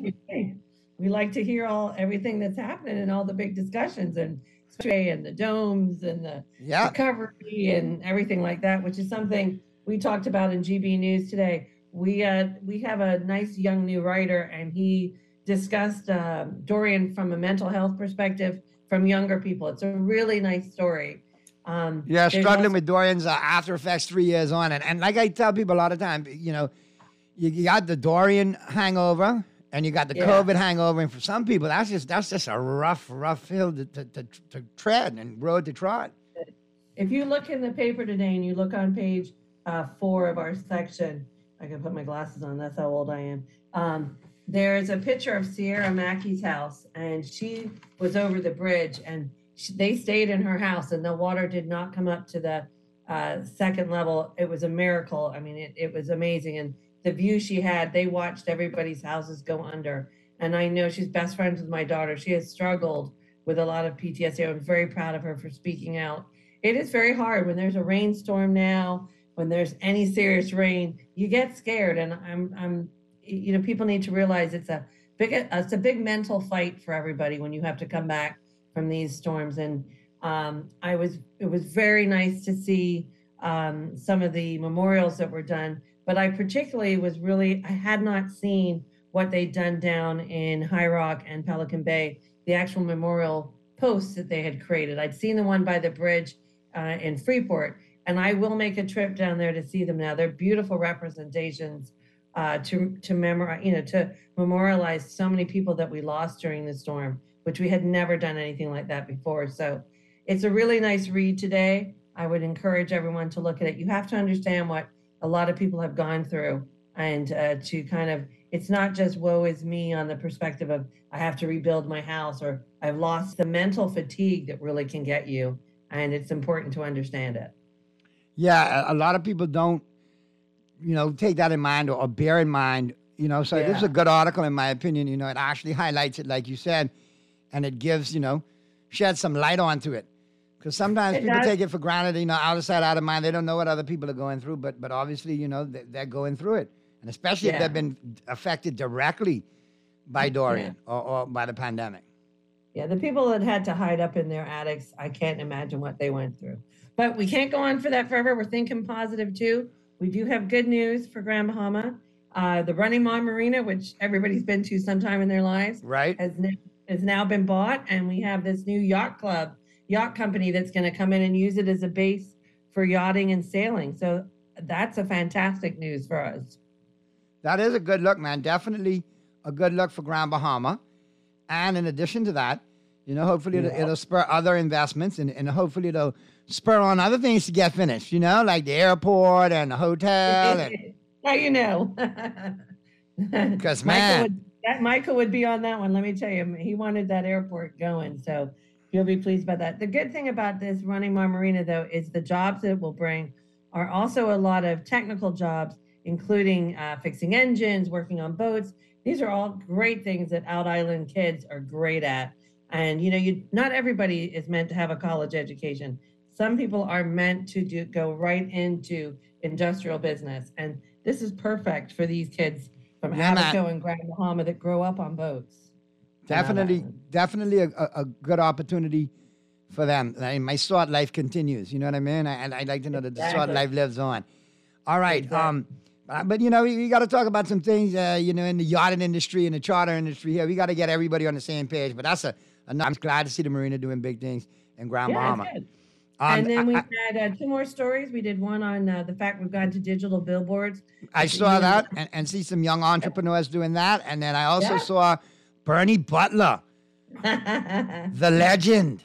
We like to hear everything that's happening and all the big discussions and the domes and the recovery and everything like that, which is something we talked about in GB News today. We have a nice young new writer, and he discussed Dorian from a mental health perspective from younger people. It's a really nice story. Struggling with Dorian's after effects 3 years on. And like I tell people a lot of time, you got the Dorian hangover and you got the COVID hangover. And for some people, that's just a rough hill to tread and road to trot. If you look in the paper today and you look on page 4 of our section, I can put my glasses on. That's how old I am. There's a picture of Sierra Mackey's house, and she was over the bridge, and they stayed in her house, and the water did not come up to the second level. It was a miracle. I mean, it was amazing. And the view she had, they watched everybody's houses go under. And I know she's best friends with my daughter. She has struggled with a lot of PTSD. I'm very proud of her for speaking out. It is very hard when there's a rainstorm now. When there's any serious rain, you get scared, and I'm people need to realize it's a big mental fight for everybody when you have to come back from these storms. And it was very nice to see some of the memorials that were done, but I particularly I had not seen what they'd done down in High Rock and Pelican Bay, the actual memorial posts that they had created. I'd seen the one by the bridge in Freeport. And I will make a trip down there to see them now. They're beautiful representations to memorialize so many people that we lost during the storm. which we had never done anything like that before. So it's a really nice read today. I would encourage everyone to look at it. You have to understand what a lot of people have gone through, and to kind of, it's not just woe is me on the perspective of I have to rebuild my house or I've lost the mental fatigue that really can get you. And it's important to understand it. Yeah, a lot of people don't, take that in mind or bear in mind, so this is a good article in my opinion. It actually highlights it like you said, and it gives, sheds some light onto it. Because sometimes people take it for granted, out of sight, out of mind. They don't know what other people are going through, but obviously, they're going through it. And especially if they've been affected directly by Dorian or by the pandemic. Yeah, the people that had to hide up in their attics, I can't imagine what they went through. But we can't go on for that forever. We're thinking positive too. We do have good news for Grand Bahama. The Running Man Marina, which everybody's been to sometime in their lives, has now been bought. And we have this new yacht company that's going to come in and use it as a base for yachting and sailing. So that's a fantastic news for us. That is a good look, man. Definitely a good look for Grand Bahama. And in addition to that, hopefully it'll spur other investments and hopefully it'll spur on other things to get finished, like the airport and the hotel. Now you know. Because, man. Michael would be on that one. Let me tell you, he wanted that airport going. So you'll be pleased by that. The good thing about this Running Man Marina, though, is the jobs that it will bring are also a lot of technical jobs, including fixing engines, working on boats. These are all great things that Out Island kids are great at. And, not everybody is meant to have a college education. Some people are meant to go right into industrial business. And this is perfect for these kids from Abaco and Grand Bahama that grow up on boats. Definitely a good opportunity for them. My SWAT life continues. You know what I mean? I'd like to know that the SWAT life lives on. All right. Exactly. But, you got to talk about some things, in the yachting industry and the charter industry here. We got to get everybody on the same page. But I'm glad to see the marina doing big things in Grand Bahama. And then we had 2 more stories. We did one on the fact we've gone to digital billboards. I saw that and see some young entrepreneurs doing that. And then I also saw Bernie Butler, the legend.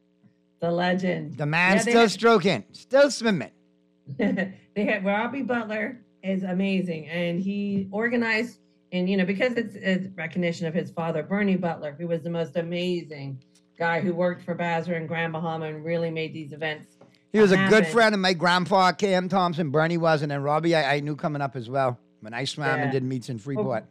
The legend. The man still stroking, still swimming. They had Robbie Butler is amazing. And he organized, and, because it's a recognition of his father, Bernie Butler, who was the most amazing guy who worked for Bazra and Grand Bahama and really made these events. He was a good friend of my grandfather, K.M. Thompson. Bernie was, and then Robbie I knew coming up as well when I swam and did meets in Freeport.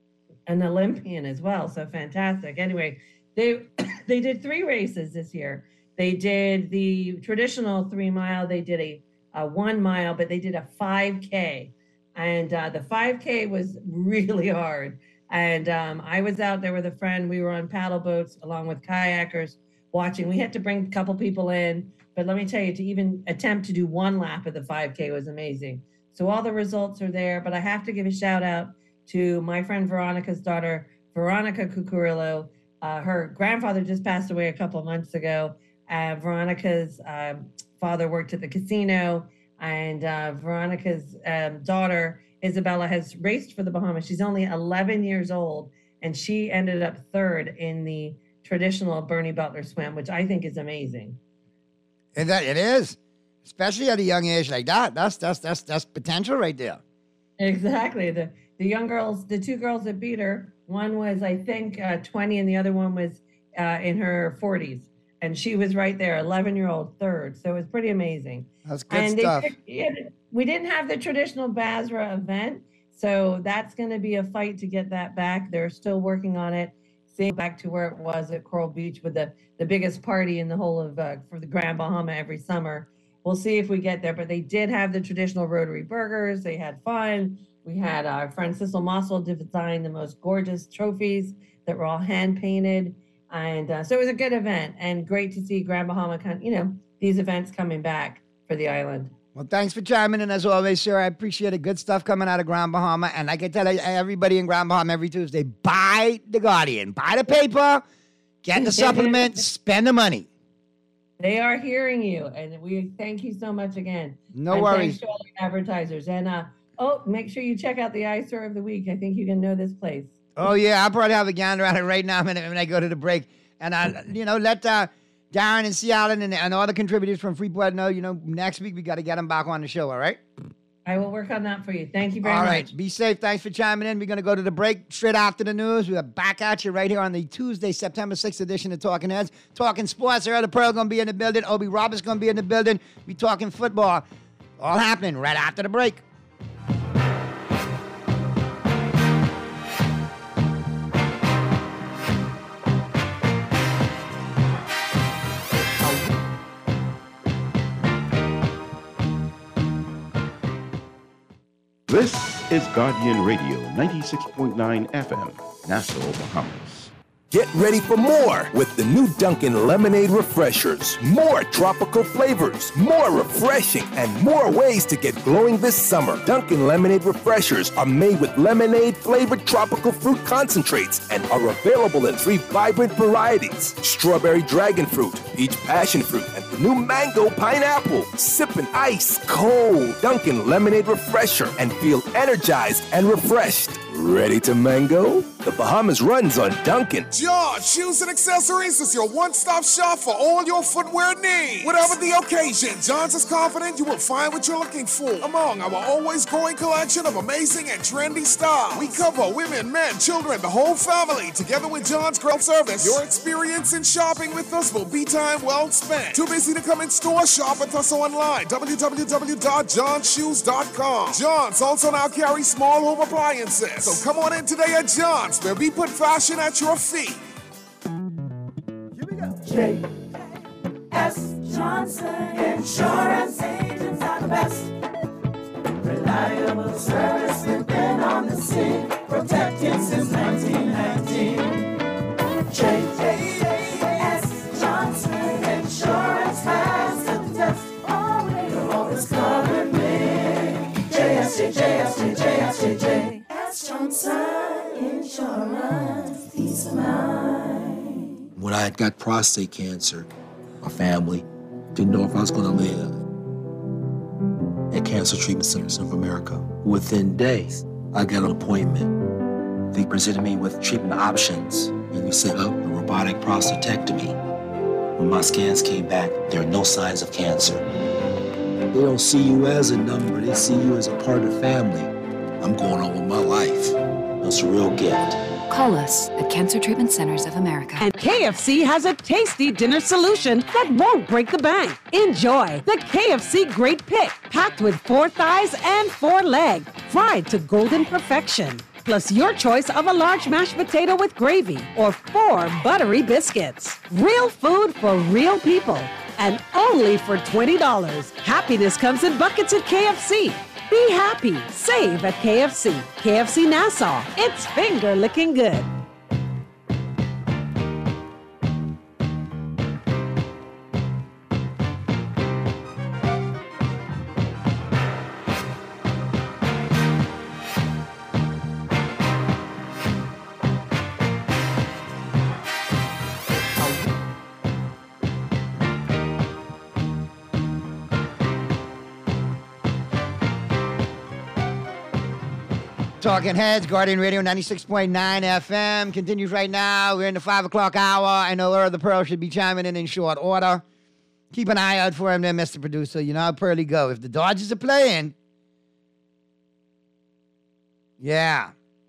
An Olympian as well, so fantastic. Anyway, they did 3 races this year. They did the traditional 3 mile. They did a 1 mile, but they did a 5K. And the 5K was really hard. And I was out there with a friend. We were on paddle boats along with kayakers watching. We had to bring a couple people in. But let me tell you, to even attempt to do 1 lap of the 5K was amazing. So all the results are there. But I have to give a shout out to my friend Veronica's daughter, Veronica Cucurillo. Her grandfather just passed away a couple of months ago. Veronica's father worked at the casino. And Veronica's daughter, Isabella, has raced for the Bahamas. She's only 11 years old, and she ended up 3rd in the traditional Bernie Butler swim, which I think is amazing. And that it is, especially at a young age like that. That's potential right there. Exactly. The young girls, the 2 girls that beat her, one was, I think, 20, and the other one was in her 40s. And she was right there, 11-year-old 3rd. So it was pretty amazing. That's good stuff. We didn't have the traditional Bazra event, so that's going to be a fight to get that back. They're still working on it. Seeing back to where it was at Coral Beach with the biggest party in the whole of for the Grand Bahama every summer. We'll see if we get there. But they did have the traditional Rotary burgers. They had fun. We had our friend Cecil Mossel design the most gorgeous trophies that were all hand painted. And so it was a good event and great to see Grand Bahama, these events coming back for the island. Well, thanks for chiming in as always, sir. I appreciate it. Good stuff coming out of Grand Bahama. And like I tell everybody in Grand Bahama every Tuesday, buy The Guardian. Buy the paper, get the supplement, spend the money. They are hearing you. And we thank you so much again. No worries. Thanks to all the advertisers. And make sure you check out the Eyesore of the Week. I think you can know this place. Oh, yeah. I'll probably have a gander at it right now when I go to the break. And, let Darren and C. Allen and all the contributors from Freeport know, next week we got to get them back on the show, all right? I will work on that for you. Thank you very All much. right. Be safe. Thanks for chiming in. We're going to go to the break straight after the news. We're back at you right here on the Tuesday, September 6th edition of Talking Heads. Talking sports. Earl Pearl going to be in the building. Obi Roberts going to be in the building. We talking football. All happening right after the break. This is Guardian Radio, 96.9 FM, Nassau, Bahamas. Get ready for more with the new Dunkin' Lemonade Refreshers. More tropical flavors, more refreshing, and more ways to get glowing this summer. Dunkin' Lemonade Refreshers are made with lemonade-flavored tropical fruit concentrates and are available in 3 vibrant varieties: strawberry dragon fruit, peach passion fruit, and the new mango pineapple. Sip an ice cold Dunkin' Lemonade Refresher and feel energized and refreshed. Ready to mango? The Bahamas runs on Dunkin'. John Shoes and Accessories is your one-stop shop for all your footwear needs. Whatever the occasion, John's is confident you will find what you're looking for among our always growing collection of amazing and trendy styles. We cover women, men, children, the whole family. Together with John's Grill Service, your experience in shopping with us will be time well spent. Too busy to come in store? Shop with us online, www.johnshoes.com. John's also now carries small home appliances. So come on in today at John's, where we put fashion at your feet. J.S. Johnson Insurance agents are the best. Reliable service, we've been on the scene, protecting since 1919. J.S. Johnson Insurance has the test. You'll always cover me. J.S. Johnson Insurance, peace of mind. When I got prostate cancer, my family didn't know if I was going to live. At Cancer Treatment Centers of America, within days, I got an appointment. They presented me with treatment options, and we set up a robotic prostatectomy. When my scans came back, there are no signs of cancer. They don't see you as a number, they see you as a part of the family. I'm going on with my life. It's a real gift. Call us at Cancer Treatment Centers of America. And KFC has a tasty dinner solution that won't break the bank. Enjoy the KFC Great Pick, packed with 4 thighs and 4 legs, fried to golden perfection. Plus your choice of a large mashed potato with gravy or 4 buttery biscuits. Real food for real people. And only for $20. Happiness comes in buckets at KFC. Be happy. Save at KFC. KFC Nassau. It's finger licking good. Talking Heads, Guardian Radio 96.9 FM. Continues right now. We're in the 5 o'clock hour. I know Earl the Pearl should be chiming in short order. Keep an eye out for him there, Mr. Producer. You know how Pearly go. If the Dodgers are playing, yeah.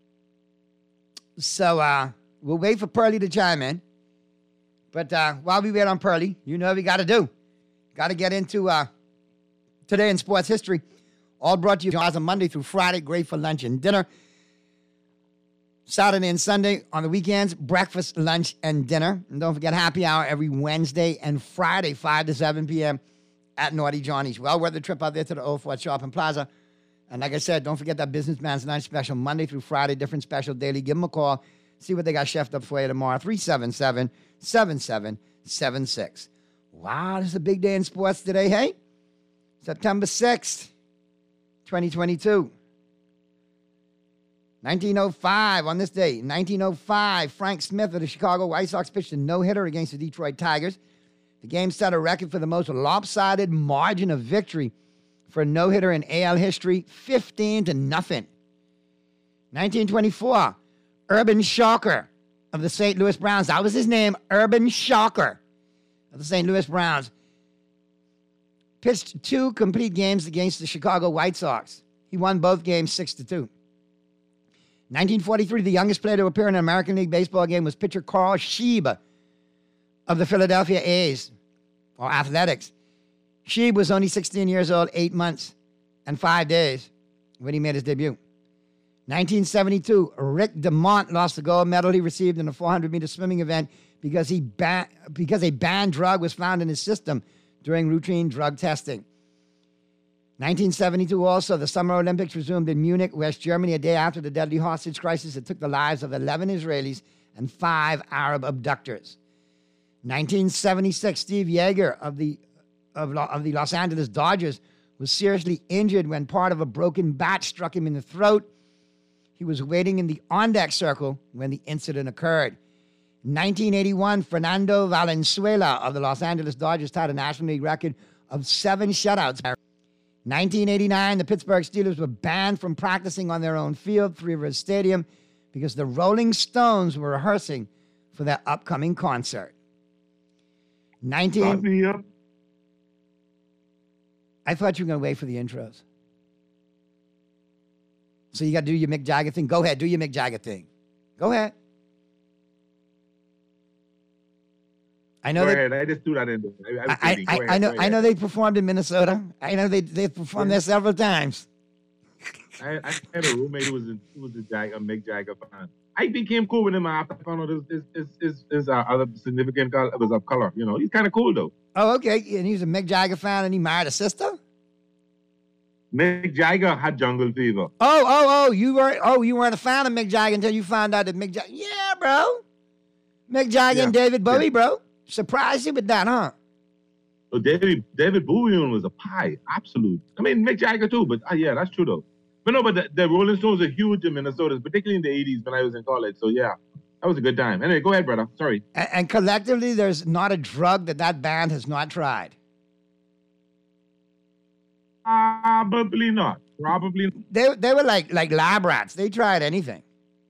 So we'll wait for Pearly to chime in. But while we wait on Pearly, you know what we got to do. Got to get into today in sports history. All brought to you on Monday through Friday. Great for lunch and dinner. Saturday and Sunday on the weekends, breakfast, lunch, and dinner. And don't forget happy hour every Wednesday and Friday, 5 to 7 p.m. at Naughty Johnny's. Well worth the trip out there to the Old Fort Shopping Plaza. And like I said, don't forget that Businessman's Lunch special Monday through Friday, different special daily. Give them a call. See what they got chefed up for you tomorrow. 377-7776. Wow, this is a big day in sports today, hey? September 6th. 2022. 1905, on this day, 1905, Frank Smith of the Chicago White Sox pitched a no-hitter against the Detroit Tigers. The game set a record for the most lopsided margin of victory for a no-hitter in AL history, 15-0. 1924, Urban Shocker of the St. Louis Browns. That was his name, Urban Shocker of the St. Louis Browns. Pitched 2 complete games against the Chicago White Sox. He won both games 6-2. 1943, the youngest player to appear in an American League Baseball game was pitcher Carl Scheib of the Philadelphia A's, or Athletics. Scheib was only 16 years old, 8 months and 5 days when he made his debut. 1972, Rick DeMont lost the gold medal he received in a 400-meter swimming event because a banned drug was found in his system during routine drug testing. 1972 also, the Summer Olympics resumed in Munich, West Germany, a day after the deadly hostage crisis that took the lives of 11 Israelis and 5 Arab abductors. 1976, Steve Yeager of the Los Angeles Dodgers was seriously injured when part of a broken bat struck him in the throat. He was waiting in the on-deck circle when the incident occurred. 1981, Fernando Valenzuela of the Los Angeles Dodgers tied a National League record of 7 shutouts. 1989, the Pittsburgh Steelers were banned from practicing on their own field, Three Rivers Stadium, because the Rolling Stones were rehearsing for their upcoming concert. I thought you were going to wait for the intros. So you got to do your Mick Jagger thing. Go ahead, do your Mick Jagger thing. Go ahead. I know. Go ahead. I just do that in there. I know they performed in Minnesota. I know they performed there several times. I had a roommate who was a Mick Jagger fan. I became cool with him after I found out his other significant was of color. You know, he's kind of cool though. Oh, okay. And he's a Mick Jagger fan, and he married a sister. Mick Jagger had jungle fever. You weren't a fan of Mick Jagger until you found out that Mick Jagger. Yeah, bro. Mick Jagger and David Bowie, bro. Surprised you with that, huh? Oh, David Bowie was a pie, absolute. I mean, Mick Jagger too, but yeah, that's true though. But no, but the Rolling Stones are huge in Minnesota, particularly in the 80s when I was in college. So yeah, that was a good time. Anyway, go ahead, brother. Sorry. And collectively, there's not a drug that band has not tried. Probably not. Probably. They were like lab rats. They tried anything.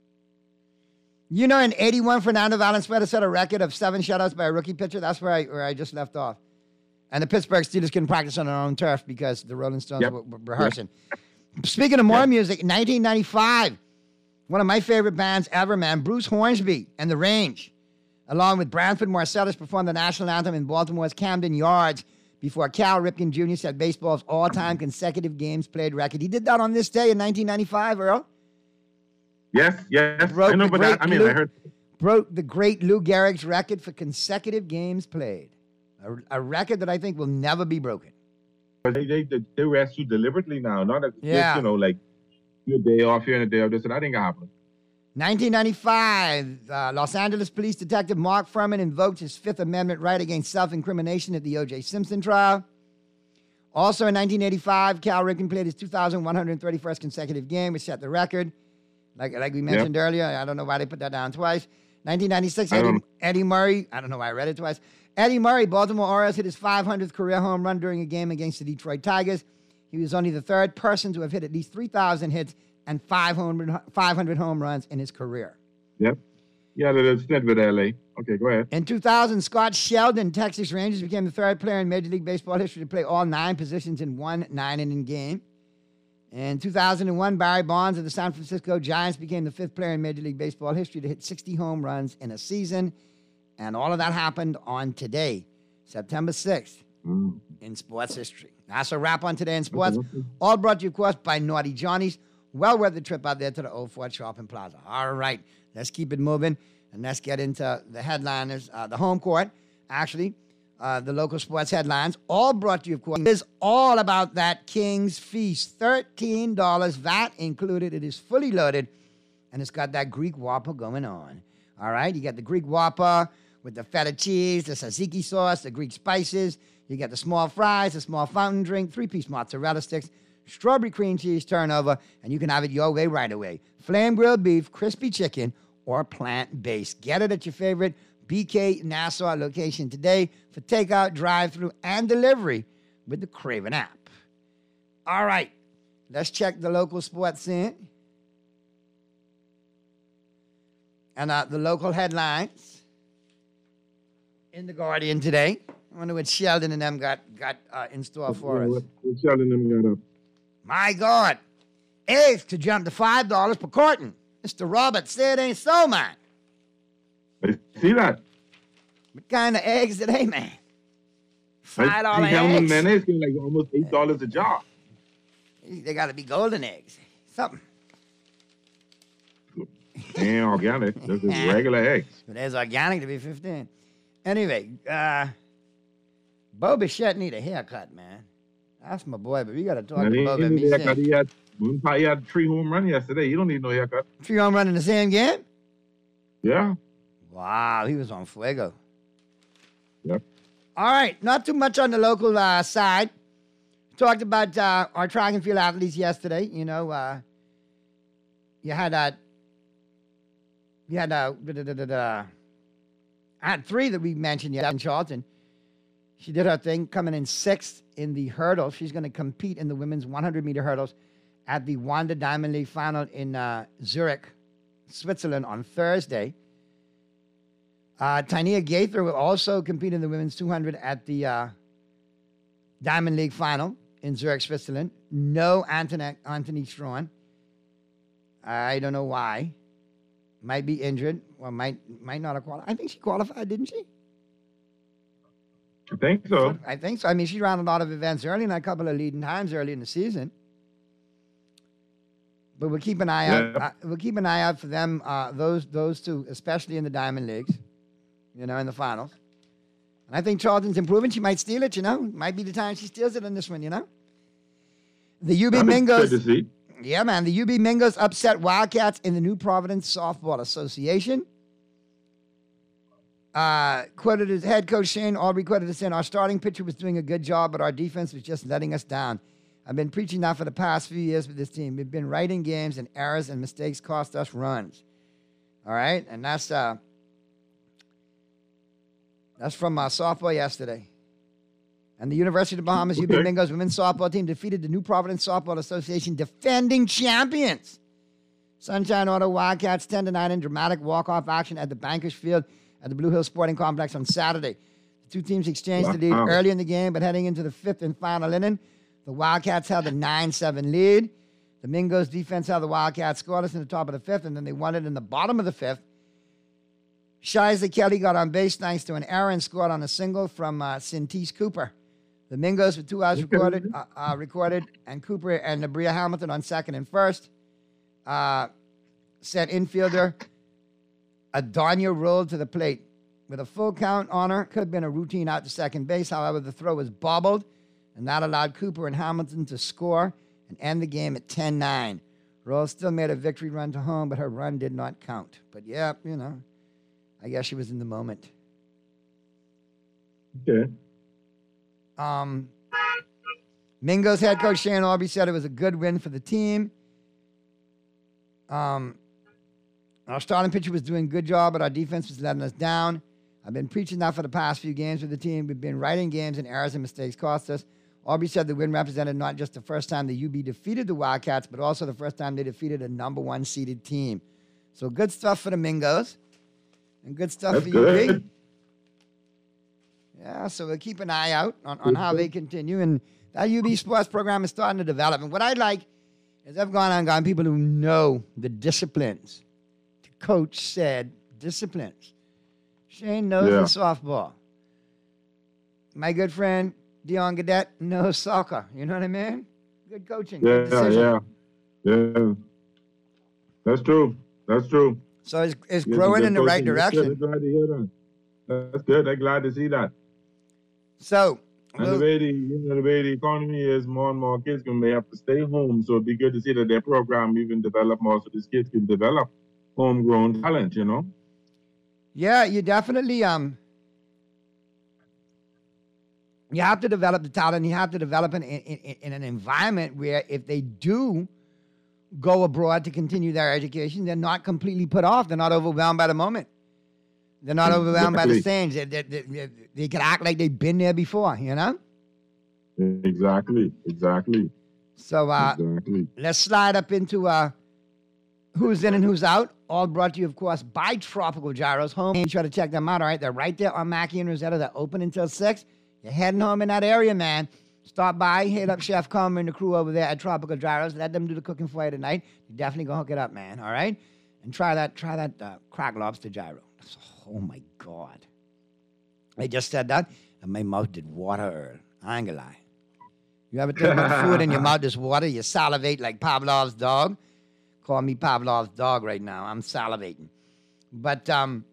You know, in 81, Fernando Valenzuela set a record of 7 shutouts by a rookie pitcher. That's where I just left off. And the Pittsburgh Steelers couldn't practice on their own turf because the Rolling Stones were rehearsing. Yep. Speaking of more music, 1995, one of my favorite bands ever, man, Bruce Hornsby and The Range, along with Branford Marsalis, performed the national anthem in Baltimore's Camden Yards before Cal Ripken Jr. set baseball's all-time consecutive games played record. He did that on this day in 1995, Earl. Yes. I know, but I heard. Broke the great Lou Gehrig's record for consecutive games played. A record that I think will never be broken. They rest you deliberately now, not just, like your day off here and a day off this, and I think it happened. 1995, Los Angeles police detective Mark Furman invoked his Fifth Amendment right against self-incrimination at the O.J. Simpson trial. Also in 1985, Cal Ripken played his 2,131st consecutive game, which set the record. Like we mentioned earlier, I don't know why they put that down twice. 1996, Eddie Murray, I don't know why I read it twice. Eddie Murray, Baltimore Orioles, hit his 500th career home run during a game against the Detroit Tigers. He was only the 3rd person to have hit at least 3,000 hits and 500 home runs in his career. Yep. Yeah, that's good with L.A. Okay, go ahead. In 2000, Scott Sheldon, Texas Rangers, became the 3rd player in Major League Baseball history to play all 9 positions in one 9-inning game. In 2001, Barry Bonds of the San Francisco Giants became the 5th player in Major League Baseball history to hit 60 home runs in a season. And all of that happened on today, September 6th, in sports history. That's a wrap on Today in Sports. All brought to you, of course, by Naughty Johnny's. Well worth the trip out there to the Old Fort Shopping Plaza. All right, let's keep it moving, and let's get into the headliners, the home court, actually, the local sports headlines. All brought to you, of course. It is all about that King's Feast. $13, VAT included. It is fully loaded, and it's got that Greek Whopper going on. All right, you got the Greek Whopper with the feta cheese, the tzatziki sauce, the Greek spices. You got the small fries, the small fountain drink, 3-piece mozzarella sticks, strawberry cream cheese turnover, and you can have it your way right away. Flame grilled beef, crispy chicken, or plant-based. Get it at your favorite BK Nassau location today for takeout, drive-through, and delivery with the Craven app. All right, let's check the local sports scene. And the local headlines in the Guardian today. I wonder what Sheldon and them got in store for us. What Sheldon and them got up? My God. Eggs to jump to $5 per carton. Mr. Roberts said it ain't so, man. I see that. What kind of eggs are they, man? $5 Hellman eggs. mayonnaise is like almost $8 a jar. They got to be golden eggs. Something. They ain't organic. They're just regular eggs. But there's organic to be 15. Anyway, Bo Bichette need a haircut, man. That's my boy, but we got to talk to Bo Bichette. He had a 3 home run yesterday. He don't need no haircut. 3 home run in the same game? Yeah. Wow, he was on fuego. Yep. All right, not too much on the local side. Talked about our track and field athletes yesterday. You know, I had 3 that we mentioned in Charlton. She did her thing, coming in 6th in the hurdle. She's going to compete in the women's 100-meter hurdles at the Wanda Diamond League final in Zurich, Switzerland on Thursday. Tania Gaither will also compete in the women's 200 at the Diamond League final in Zurich, Switzerland. No Anthony Strawn. I don't know why. Might be injured or might not have qualified. I think she qualified, didn't she? I think so. I think so. I mean, she ran a lot of events early and a couple of leading times early in the season. But we'll keep an eye out. We'll keep an eye out for them. Those two, especially in the Diamond Leagues. You know, in the finals. And I think Charlton's improving. She might steal it. You know, might be the time she steals it in this one. You know. The UB Mingos. Good to see. Yeah, man. The UB Mingos upset Wildcats in the New Providence Softball Association. Quoted as head coach Shane Aubrey quoted as saying, "Our starting pitcher was doing a good job, but our defense was just letting us down. I've been preaching that for the past few years with this team. We've been right in games, and errors and mistakes cost us runs." All right, and that's from softball yesterday. And the University of the Bahamas UB Mingos women's softball team defeated the New Providence Softball Association defending champions Sunshine Auto Wildcats 10-9 in dramatic walk-off action at the Bankers Field at the Blue Hill Sporting Complex on Saturday. The two teams exchanged the lead early in the game, but heading into the 5th and final inning, the Wildcats held a 9-7 lead. The Mingos defense held the Wildcats scoreless in the top of the 5th, and then they won it in the bottom of the 5th. Shiza Kelly got on base thanks to an error and scored on a single from Cintice Cooper. The Mingos with 2 outs recorded, and Cooper and Nabria Hamilton on second and first. Set infielder Adonia rolled to the plate. With a full count on her, could have been a routine out to second base. However, the throw was bobbled, and that allowed Cooper and Hamilton to score and end the game at 10-9. Rose still made a victory run to home, but her run did not count. But yeah, you know, I guess she was in the moment. Okay. Mingos head coach Shane Aubrey said it was a good win for the team. Our starting pitcher was doing a good job, but our defense was letting us down. I've been preaching that for the past few games with the team. We've been right in games, and errors and mistakes cost us. Aubrey said the win represented not just the first time the UB defeated the Wildcats, but also the first time they defeated a number 1 seeded team. So good stuff for the Mingos, and good stuff for UB. Yeah, so we'll keep an eye out on how they continue. And that UB sports program is starting to develop. And what I like is I've gone people who know the disciplines. The coach said disciplines. Shane knows the softball. My good friend Dion Gadet knows soccer. You know what I mean? Good coaching. Good decision. Yeah. That's true. So it's growing in the right direction. I'm glad to hear that. That's good. I'm glad to see that. So, and the way the economy is, more and more kids may have to stay home. So it'd be good to see that their program even develop more, so these kids can develop homegrown talent. You know. Yeah, you definitely you have to develop the talent. You have to develop in an environment where if they do go abroad to continue their education, they're not completely put off. They're not overwhelmed by the moment. They're not overwhelmed by the things. They can act like they've been there before, you know? Exactly. So let's slide up into who's in and who's out. all brought to you, of course, by Tropical Gyros. Home, you try to check them out, all right? They're right there on Mackey and Rosetta. They're open until 6. You're heading home in that area, man. Stop by, hit up Chef Comer and the crew over there at Tropical Gyros. Let them do the cooking for you tonight. You're definitely going to hook it up, man, all right? And try that cracked lobster gyro. Oh, my God. I just said that, and my mouth did water, Earl. I ain't gonna lie. You ever think about food in your mouth is water? You salivate like Pavlov's dog? Call me Pavlov's dog right now. I'm salivating. But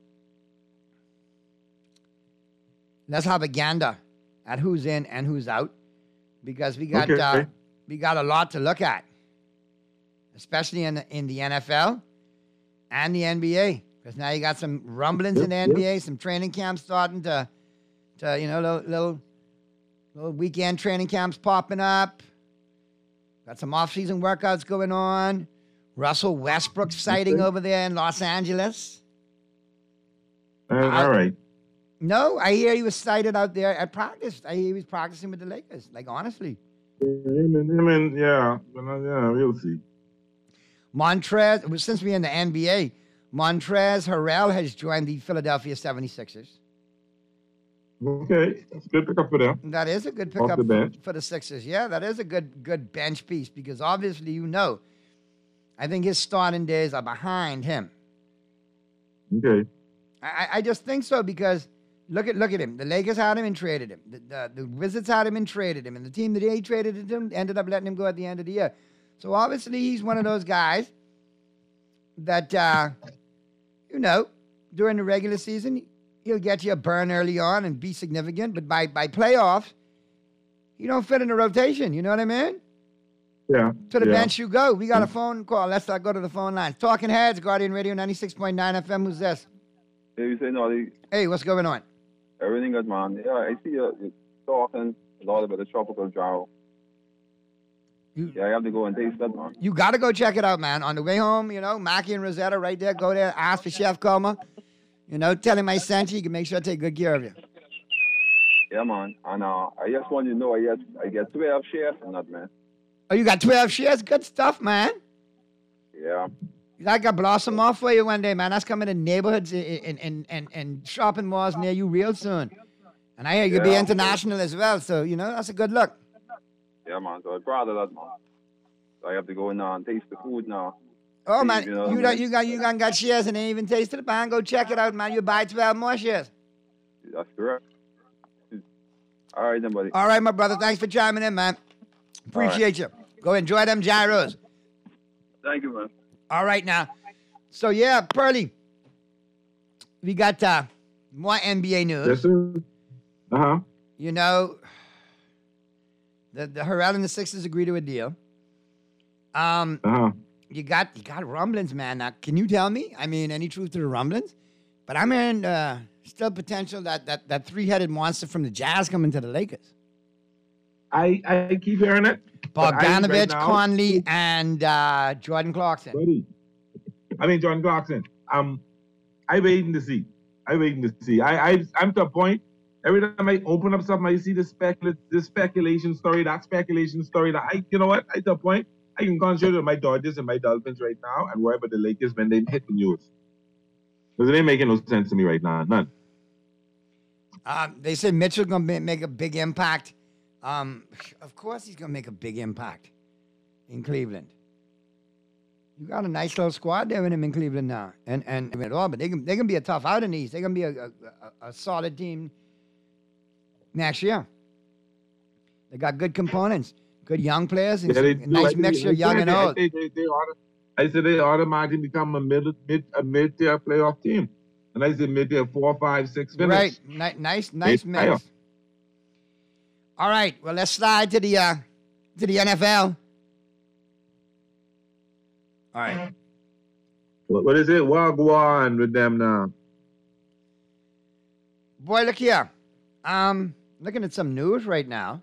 let's have a gander at who's in and who's out, because we got a lot to look at, especially in the NFL and the NBA. Because now you got some rumblings in the NBA, some training camps starting to little weekend training camps popping up. Got some off-season workouts going on. Russell Westbrook sighting over there in Los Angeles. All right. No, I hear he was sighted out there at practice. I hear he was practicing with the Lakers. Like, honestly. Yeah, we'll see. Montrez, since we're in the NBA, Montrezl Harrell has joined the Philadelphia 76ers. Okay, that's a good pickup for them. That is a good pickup for the Sixers. Yeah, that is a good bench piece, because obviously, I think his starting days are behind him. Okay. I just think so, because look at him. The Lakers had him and traded him. The Wizards had him and traded him. And the team that they traded him ended up letting him go at the end of the year. So obviously he's one of those guys that, during the regular season, he'll get you a burn early on and be significant. But by playoffs, he don't fit in the rotation. You know what I mean? Yeah. To the bench you go. We got a phone call. Let's go to the phone lines. Talking Heads, Guardian Radio 96.9 FM. Who's this? Hey, you say no. Hey, what's going on? Everything good, man. Yeah, I see you talking a lot about the tropical gyro. I have to go and taste that, man. You got to go check it out, man. On the way home, Mackey and Rosetta right there. Go there, ask for Chef Comer. Tell him I sent you. You can make sure I take good care of you. Yeah, man. And I just want you to know I get 12 shares in that, man. Oh, you got 12 shares? Good stuff, man. Yeah. I got blossom off for you one day, man. That's coming to neighborhoods and shopping malls near you real soon. And I hear you'll be international as well, so, that's a good look. Yeah, man. So I'm proud of that, man. So I have to go in now and taste the food now. Oh, man. You got shares and ain't even tasted it, man. Go check it out, man. You buy 12 more shares. That's correct. All right, then, buddy. All right, my brother. Thanks for chiming in, man. Appreciate you. Go enjoy them gyros. Thank you, man. All right, now. So, yeah, Pearly, we got more NBA news. Yes, sir. Uh-huh. The Harrell and the Sixers agree to a deal. You got rumblings, man. Now, can you tell me? I mean, any truth to the rumblings? But I'm hearing still potential that three-headed monster from the Jazz coming to the Lakers. I keep hearing it. Bogdanovich, Conley, and Jordan Clarkson. Jordan Clarkson. I waiting to see. I'm to a point. Every time I open up something, I see this speculation story, that speculation story. That you know what? I to a point. I can concentrate on my Dodgers and my Dolphins right now, and worry about the Lakers when they hit the news. Because it ain't making no sense to me right now. None. They said Mitchell's gonna make a big impact. Of course he's gonna make a big impact in Cleveland. You got a nice little squad there with him in Cleveland now, and at all, but they're gonna be a tough out in the East. They're gonna be a solid team next year. They got good components, good young players, and a nice mixture of young and old. I said they automatically become a mid-tier playoff team, and I said mid-tier 4, 5, 6 finish. Right, nice mix. All right, well, let's slide to the NFL. All right. What is it? Wagwan with them now. Boy, look here. Looking at some news right now.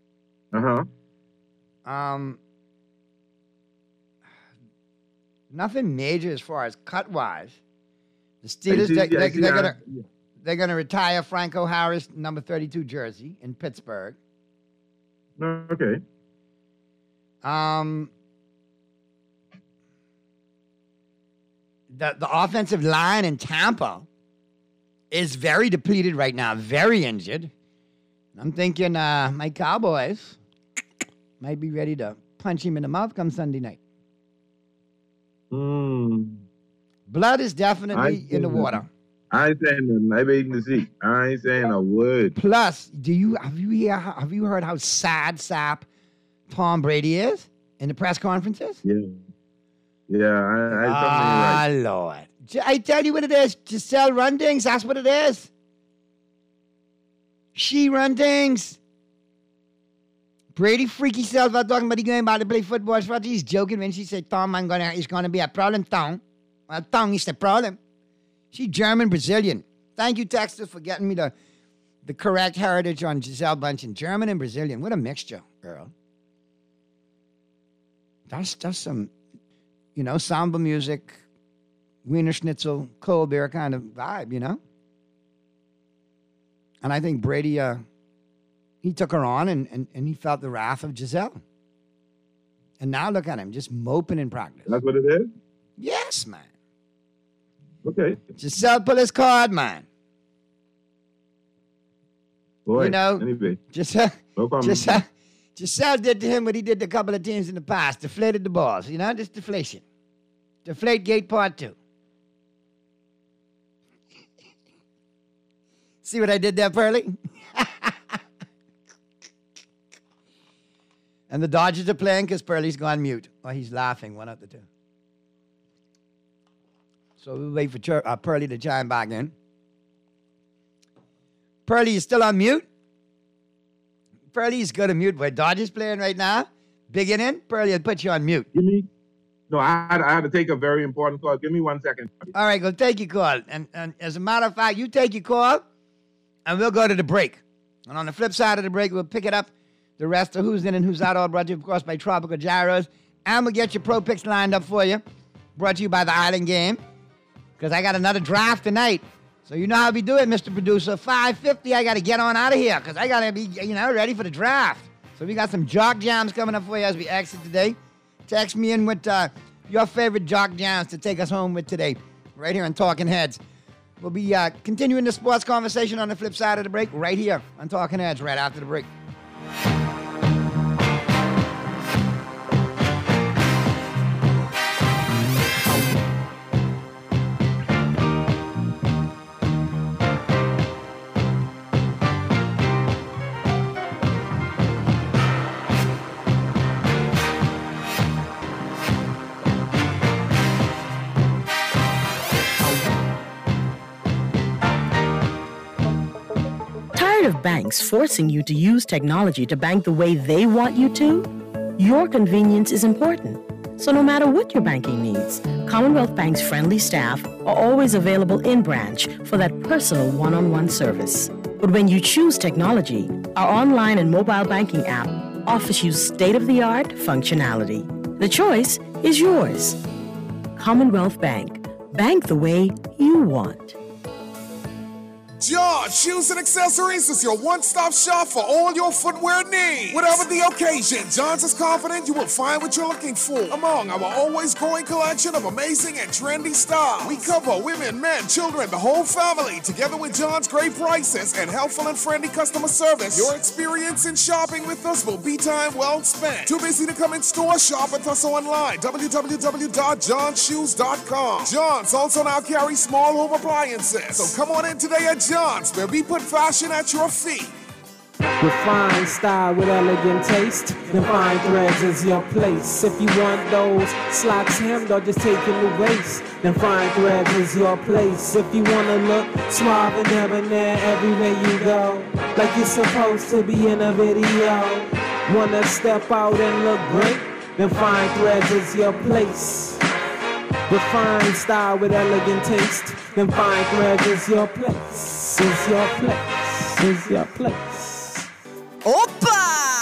Nothing major as far as cut-wise. The Steelers, they're gonna retire Franco Harris, number 32 jersey in Pittsburgh. Okay. the offensive line in Tampa is very depleted right now, very injured. I'm thinking my Cowboys might be ready to punch him in the mouth come Sunday night. Blood is definitely in the water. I ain't saying nothing. I waiting to see. I ain't saying a word. Plus, have you heard how sad sap Tom Brady is in the press conferences? Yeah. I Lord. I tell you what it is. Giselle run things. That's what it is. She run things. Brady freaky self out talking about he going about to play football. He's joking when she said, Tom, it's going to be a problem, Tom. Well, Tom is the problem. She German Brazilian. Thank you, Texas, for getting me the correct heritage on Giselle Bundchen. German and Brazilian. What a mixture, girl. That's some, samba music, Wiener Schnitzel, cold beer kind of vibe, And I think Brady, he took her on and he felt the wrath of Giselle. And now look at him, just moping in practice. That's what it is? Yes, man. Okay. Giselle pull his card, man. Boy, anyway. Giselle did to him what he did to a couple of teams in the past. Deflated the balls. Just deflation. Deflate gate part 2. See what I did there, Pearly? And the Dodgers are playing because Pearly's gone mute. Or he's laughing, one of the two. So we'll wait for Pearly to chime back in. Pearly, you still on mute? Pearly's good to mute. Where Dodgers playing right now? Big inning? Pearly, I'll put you on mute. No, I had to take a very important call. Give me 1 second. All right, go take your call. And as a matter of fact, you take your call, and we'll go to the break. And on the flip side of the break, we'll pick it up. The rest of who's in and who's out, all brought to you, of course, by Tropical Gyros. And we'll get your pro picks lined up for you. Brought to you by the Island Game. Because I got another draft tonight. So you know how we do it, Mr. Producer. 5:50, I got to get on out of here because I got to be, ready for the draft. So we got some jock jams coming up for you as we exit today. Text me in with your favorite jock jams to take us home with today. Right here on Talking Heads. We'll be continuing the sports conversation on the flip side of the break right here on Talking Heads right after the break. Of banks forcing you to use technology to bank the way they want you to? Your convenience is important. So no matter what your banking needs, Commonwealth Bank's friendly staff are always available in branch for that personal one-on-one service. But when you choose technology, our online and mobile banking app offers you state-of-the-art functionality. The choice is yours. Commonwealth Bank. Bank the way you want. John Shoes and Accessories is your one-stop shop for all your footwear needs. Whatever the occasion, John's is confident you will find what you're looking for among our always growing collection of amazing and trendy styles. We cover women, men, children, the whole family, together with John's great prices and helpful and friendly customer service. Your experience in shopping with us will be time well spent. Too busy to come in store? Shop with us online, www.johnshoes.com. John's also now carries small home appliances. So come on in today at John's, where we put fashion at your feet. With fine style, with elegant taste, then Fine Threads is your place. If you want those slacks hemmed or just taking the waist, then Fine Threads is your place. If you want to look suave and debonair everywhere you go, like you're supposed to be in a video, want to step out and look great, then Fine Threads is your place. With fine style, with elegant taste, then Fine Threads is your place. Is your place. Is your place. Opa!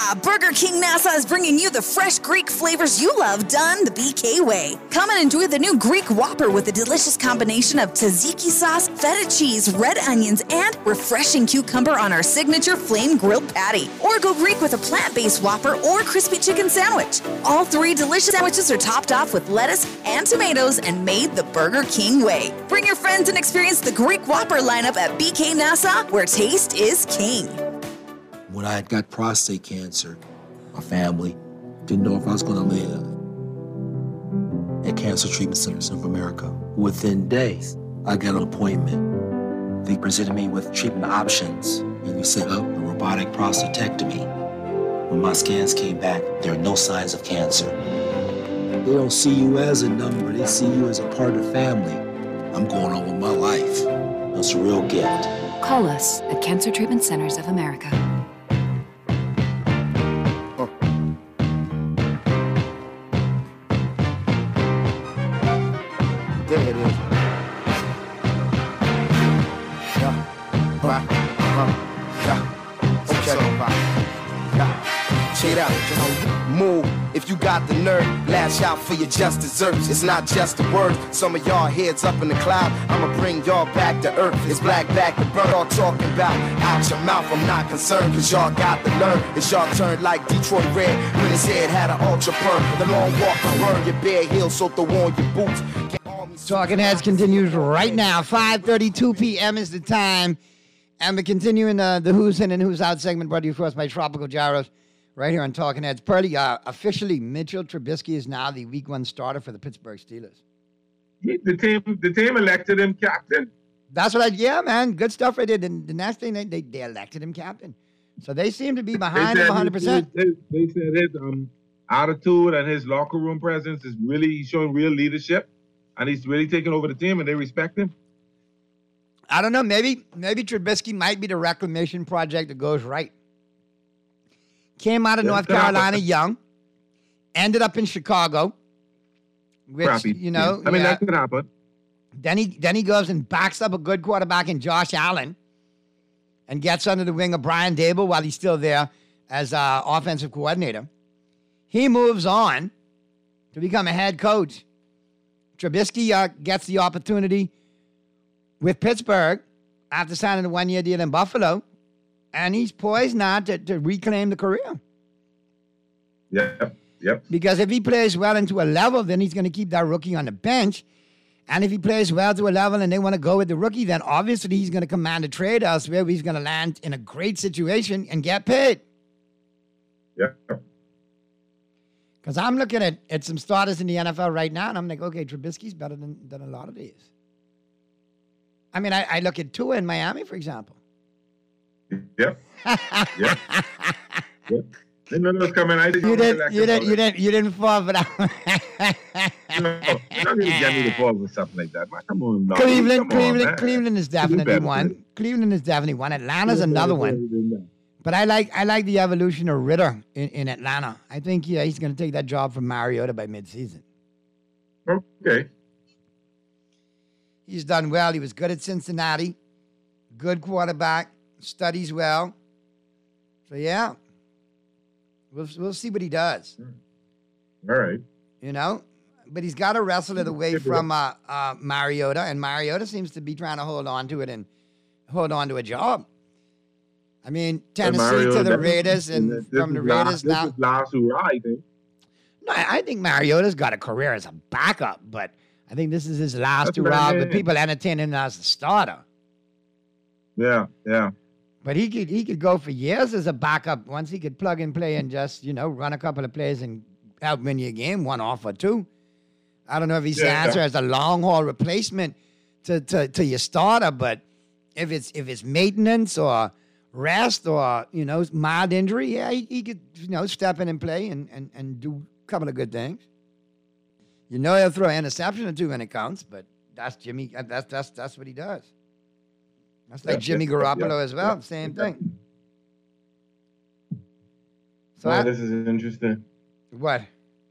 Yeah! Burger King Nassau is bringing you the fresh Greek flavors you love done the BK way. Come and enjoy the new Greek Whopper with a delicious combination of tzatziki sauce, feta cheese, red onions, and refreshing cucumber on our signature flame grilled patty. Or go Greek with a plant-based Whopper or crispy chicken sandwich. All 3 delicious sandwiches are topped off with lettuce and tomatoes and made the Burger King way. Bring your friends and experience the Greek Whopper lineup at BK Nassau, where taste is king. When I had got prostate cancer, my family didn't know if I was going to live. At Cancer Treatment Centers of America, within days, I got an appointment. They presented me with treatment options, and we set up a robotic prostatectomy. When my scans came back, there are no signs of cancer. They don't see you as a number, they see you as a part of the family. I'm going on with my life. That's a real gift. Call us at Cancer Treatment Centers of America. There it is. Yeah. Okay. Check it out. Move if you got the nerve. Lash out for your just desserts. It's not just a word. Some of y'all heads up in the cloud. I'ma bring y'all back to earth. It's black back to bird. All talking about out your mouth. I'm not concerned cause y'all got the nerve. It's y'all turn like Detroit Red when his head had an ultra perm. The long walk to burn your bare heels so throw on your boots. Talking Heads continues right now. 5:32 p.m. is the time. And we're continuing the Who's In and Who's Out segment brought to you first by Tropical Gyros right here on Talking Heads. Pearly, officially, Mitchell Trubisky is now the Week 1 starter for the Pittsburgh Steelers. The team elected him captain. That's what yeah, man. Good stuff right there. The next thing, they elected him captain. So they seem to be behind him 100%. They said his attitude and his locker room presence is really showing real leadership. And he's really taking over the team, and they respect him. I don't know. Maybe Trubisky might be the reclamation project that goes right. Came out of North Carolina young, ended up in Chicago, which Crappy. That could happen. Then he goes and backs up a good quarterback in Josh Allen, and gets under the wing of Brian Daboll while he's still there as offensive coordinator. He moves on to become a head coach. Trubisky gets the opportunity with Pittsburgh after signing a 1-year deal in Buffalo, and he's poised now to reclaim the career. Yep. Because if he plays well into a level, then he's going to keep that rookie on the bench. And if he plays well to a level and they want to go with the rookie, then obviously he's going to command a trade elsewhere where he's going to land in a great situation and get paid. Yep. Because I'm looking at some starters in the NFL right now, and I'm like, okay, Trubisky's better than a lot of these. I mean, I look at Tua in Miami, for example. Yep. They know what's coming. You didn't fall for that one. No, you're not going to get me to fall for something like that. Man, come on, Cleveland is definitely one. Cleveland is definitely one. Atlanta's another one. But I like the evolution of Ritter in Atlanta. I think he's going to take that job from Mariota by midseason. Okay. He's done well. He was good at Cincinnati. Good quarterback. Studies well. So, yeah. We'll see what he does. All right. But he's got to wrestle it away from Mariota, and Mariota seems to be trying to hold on to it and hold on to a job. I mean, Tennessee to the Raiders, and from the Raiders now. This is last hurrah, I think. No, I think Mariota's got a career as a backup, but I think this is his last hurrah. But people entertain him as a starter. Yeah. But he could go for years as a backup once he could plug and play and just run a couple of plays and help win you a game, 1 off or 2. I don't know if he's the answer as a long haul replacement to your starter, but if it's maintenance or rest or mild injury, he could step in and play and do a couple of good things. He'll throw an interception or 2 when it counts, but that's Jimmy. That's what he does. That's like Jimmy Garoppolo as well. Same thing. So this is interesting. What?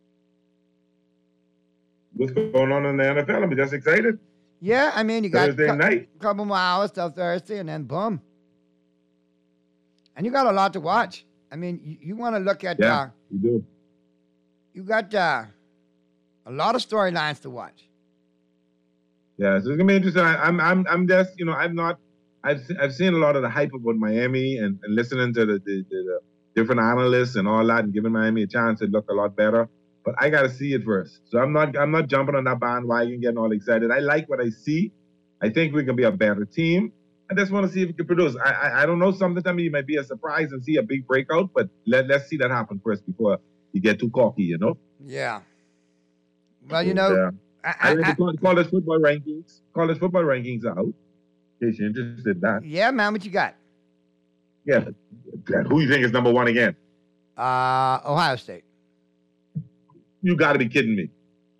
What's going on in the NFL? I'm just excited. Yeah, I mean, you got Thursday night. Couple more hours till Thursday, and then boom. And you got a lot to watch. I mean, you want to look at. Yeah, you do. You got a lot of storylines to watch. Yeah, so it's gonna be interesting. I'm just, you know, I've seen a lot of the hype about Miami and listening to the different analysts and all that, and giving Miami a chance to look a lot better. But I gotta see it first. So I'm not jumping on that bandwagon, getting all excited. I like what I see. I think we can be a better team. I just want to see if we can produce. I don't know. Sometimes it might be a surprise and see a big breakout, but let's see that happen first before you get too cocky, you know? Yeah. Well, you know, I like the college football rankings. College football rankings are out. In case you're interested in that. Yeah, man. What you got? Yeah. Who you think is number one again? Ohio State. You got to be kidding me.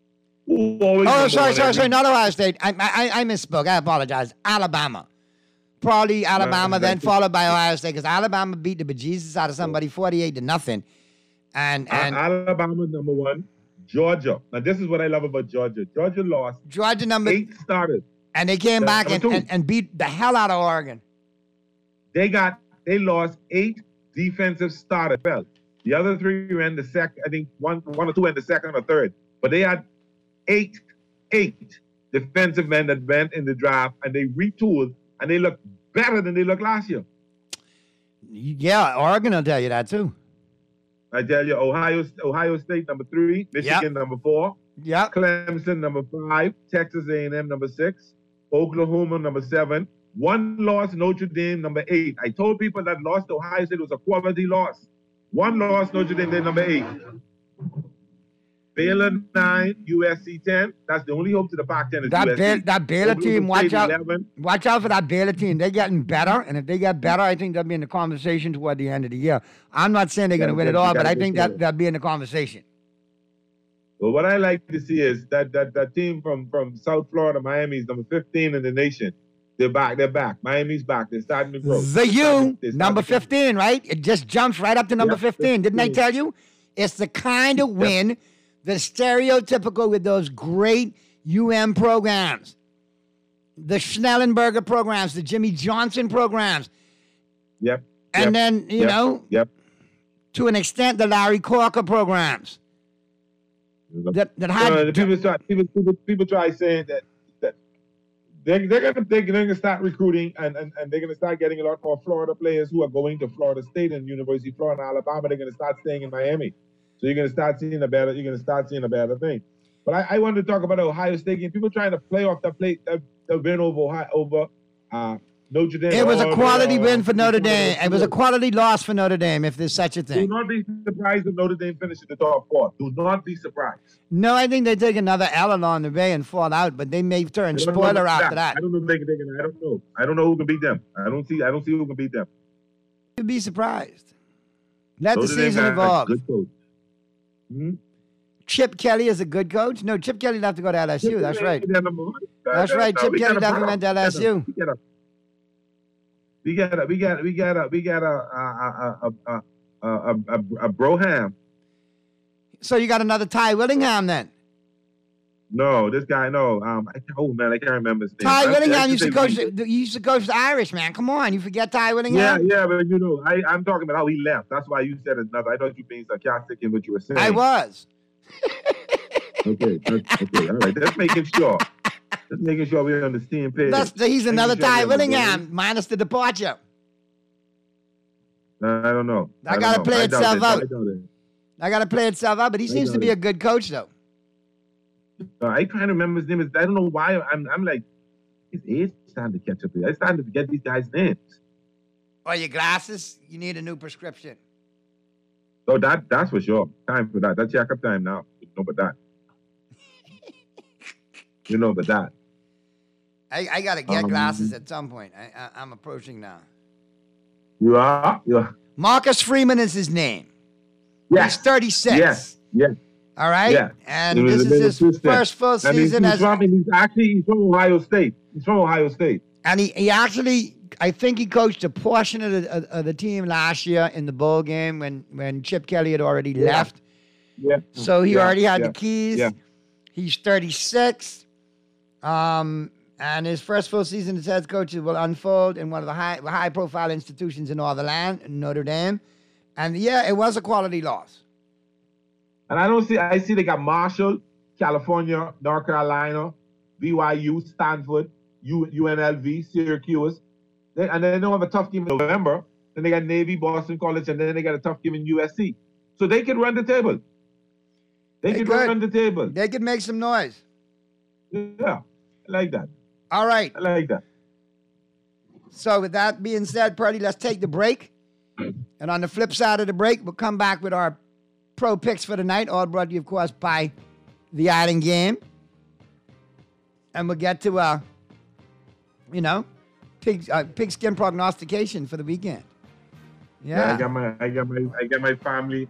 Sorry. Not Ohio State. I misspoke. I apologize. Alabama. Probably Alabama, then followed by Ohio State, because Alabama beat the bejesus out of somebody 48-0. And Alabama number one. Georgia. Now this is what I love about Georgia. Georgia lost. Georgia number 8 starters. And they came back and beat the hell out of Oregon. They lost 8 defensive starters. Well, the other 3 were in the second. I think one or two in the second or third. But they had 8 defensive men that went in the draft, and they retooled, and they look better than they looked last year. Yeah, Oregon will tell you that too. I tell you, Ohio State number 3, Michigan number 4, Clemson number 5, Texas A&M number 6, Oklahoma number 7, 1 loss Notre Dame number 8. I told people that lost to Ohio State was a quality loss. 1 loss Notre Dame number 8. Baylor 9, USC 10. That's the only hope to the Pac-10 is USC. That Baylor team, watch out. 11. Watch out for that Baylor team. They're getting better, and if they get better, I think they'll be in the conversation toward the end of the year. I'm not saying they're going to win it all, but I think that they'll be in the conversation. Well, what I like to see is that team from South Florida, Miami, is number 15 in the nation. They're back. Miami's back. They're starting to grow. The U, number 15, right? It just jumps right up to number 15. Didn't I tell you? It's the kind of win that's stereotypical with those great UM programs. The Schnellenberger programs, the Jimmy Johnson programs. Yep. And then, you know, to an extent, the Larry Corker programs. That had people try saying that they're gonna start recruiting and they're gonna start getting a lot more Florida players who are going to Florida State and University of Florida and Alabama. They're gonna start staying in Miami. So you're gonna start seeing a better thing. But I wanted to talk about Ohio State game. People trying to play off the win over Notre Dame. It was a quality win for Notre Dame. It was a quality loss for Notre Dame, if there's such a thing. Do not be surprised if Notre Dame finishes the top 4. Do not be surprised. No, I think they take another L along the way and fall out, but they may turn spoiler after that. I don't know if they can take it. I don't know. I don't know who can beat them. I don't see who can beat them. You'd be surprised. Let the season evolve. Good coach. Hmm? Chip Kelly is a good coach? No, Chip Kelly'd have to go to LSU. That's right. That's right. Chip Kelly definitely went to LSU. We got a Broham. So you got another Ty Willingham then? No, this guy. No, I can't remember his name. Ty Willingham used to coach the Irish, man. Come on, you forget Ty Willingham? Yeah, but you know, I'm talking about how he left. That's why you said another. I thought you were being sarcastic in what you were saying. I was. Okay, all right. Just making sure we're on the same page. He's another Ty Willingham, minus the departure. I don't know. I got to play itself out. I got to play itself out, but he seems to be a good coach, though. I can't remember his name. I don't know why. I'm like, his age is starting to catch up here. I'm starting to forget these guys' names. Or your glasses? You need a new prescription. Oh, that's for sure. Time for that. That's checkup time now. You know about that. You know about that. I got to get glasses at some point. I'm approaching now. You are? Yeah. Marcus Freeman is his name. Yes. He's 36. Yes. All right? Yeah. And this is his first full season he's from Ohio State. He's from Ohio State. And he actually, I think he coached a portion of the team last year in the bowl game when Chip Kelly had already left. Yeah. So he already had the keys. Yeah. He's 36. And his first full season as head coach will unfold in one of the high-profile institutions in all the land, Notre Dame. And yeah, it was a quality loss. And I see they got Marshall, California, North Carolina, BYU, Stanford, UNLV, Syracuse. And then they don't have a tough game in November. Then they got Navy, Boston College, and then they got a tough game in USC. So they could run the table. They could run the table. They could make some noise. Yeah, I like that. All right. I like that. So with that being said, Purdy, let's take the break. And on the flip side of the break, we'll come back with our pro picks for the night, all brought to you, of course, by the Island Game. And we'll get to, pigskin prognostication for the weekend. Yeah. I got my family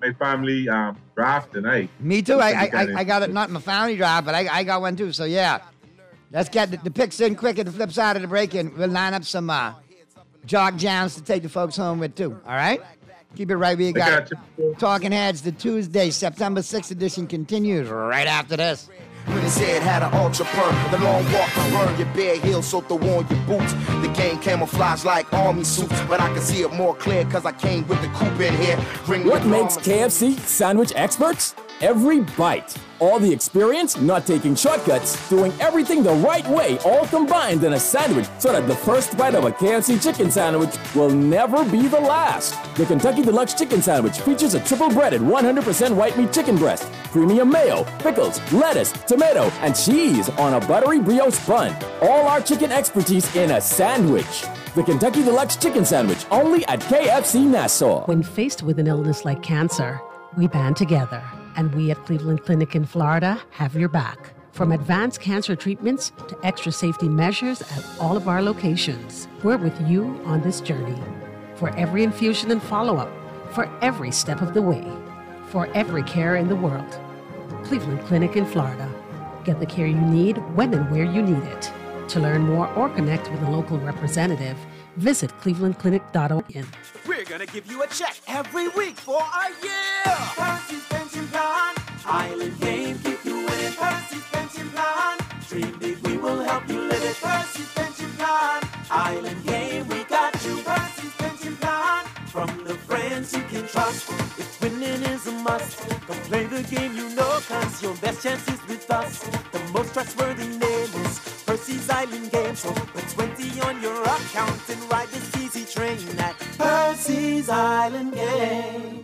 draft tonight. Me too. I got it, not my family draft, but I got one too. So yeah, let's get the picks in quick at the flip side of the break, and we'll line up some jog jams to take the folks home with too. All right, keep it right where you got it. Talking Heads, the Tuesday, September 6th edition continues right after this. When his head had an ultra perm, the long walk to burn your bare heels, so throw on your boots. The game camouflage like army suits, but I can see it more clear cause I came with the coupe in here. What makes KFC sandwich experts? Every bite. All the experience, not taking shortcuts, doing everything the right way, all combined in a sandwich so that the first bite of a KFC chicken sandwich will never be the last. The Kentucky Deluxe Chicken Sandwich features a triple-breaded 100% white meat chicken breast, premium mayo, pickles, lettuce, tomato, and cheese on a buttery brioche bun. All our chicken expertise in a sandwich. The Kentucky Deluxe Chicken Sandwich, only at KFC Nassau. When faced with an illness like cancer, we band together. And we at Cleveland Clinic in Florida have your back. From advanced cancer treatments to extra safety measures at all of our locations, we're with you on this journey. For every infusion and follow-up, for every step of the way, for every care in the world. Cleveland Clinic in Florida. Get the care you need when and where you need it. To learn more or connect with a local representative, visit clevelandclinic.org. We're gonna give you a check every week for a year. Percy's Pension Plan, Island Game, keep you winning. Percy's Pension Plan, dream big, we will help you live it. Percy's Pension Plan, Island Game, we got you. Percy's Pension Plan, from the friends you can trust. If winning is a must, come play the game you know, cause your best chance is with us. The most trustworthy name is Percy's Island Game. So put 20 on your account and ride this easy train at Percy's Island Game.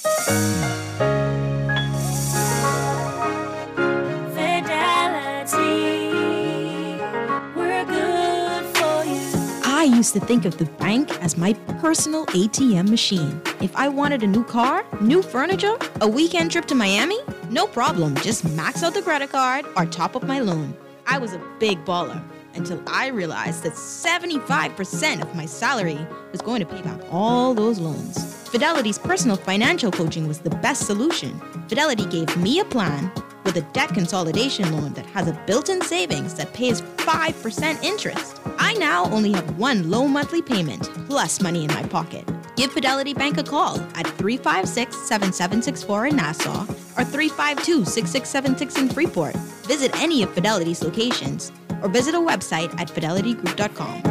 Fidelity, we're good for you. I used to think of the bank as my personal ATM machine. If I wanted a new car, new furniture, a weekend trip to Miami, no problem. Just max out the credit card or top up my loan. I was a big baller until I realized that 75% of my salary was going to pay back all those loans. Fidelity's personal financial coaching was the best solution. Fidelity gave me a plan with a debt consolidation loan that has a built-in savings that pays 5% interest. I now only have one low monthly payment plus money in my pocket. Give Fidelity Bank a call at 356-7764 in Nassau or 352-6676 in Freeport. Visit any of Fidelity's locations or visit a website at fidelitygroup.com.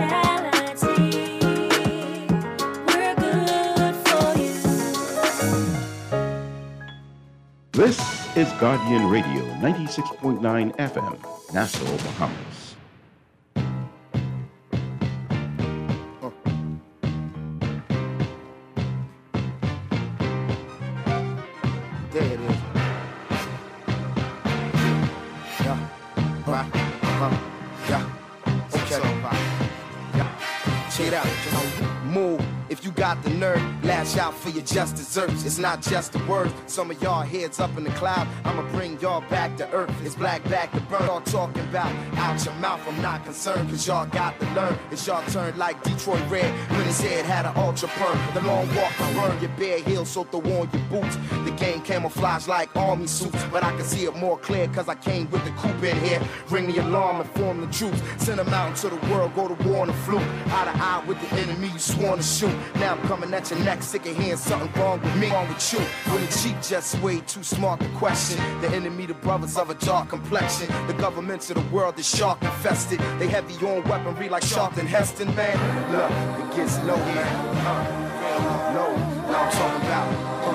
We're good for you. This is Guardian Radio 96.9 FM, Nassau, Bahamas. There it is. Yeah. Right. Yeah. Okay. Yeah. Check it out. Move. If you got the nerve, lash out for your just desserts. It's not just a word. Some of y'all heads up in the cloud. I'ma bring y'all back to earth. It's black back to burn. Y'all talking about out your mouth. I'm not concerned, cause y'all got to learn. It's y'all turn like Detroit Red when his head had an ultra perm. The long walk to burn your bare heels, so throw on your boots. The game camouflage like army suits, but I can see it more clear cause I came with the coupe in here. Ring the alarm and form the troops. Send them out into the world, go to war on the flu. Eye to eye with the enemy you sworn to shoot. Now I'm coming at your neck, sick of hearing something wrong with me, wrong with you. When the cheek just way too smart to question. The enemy, the brothers of a dark complexion. The governments of the world is shark infested. They heavy on weaponry like Sharpton Heston, man. Look, it gets low, man. Low. Now I'm talking about,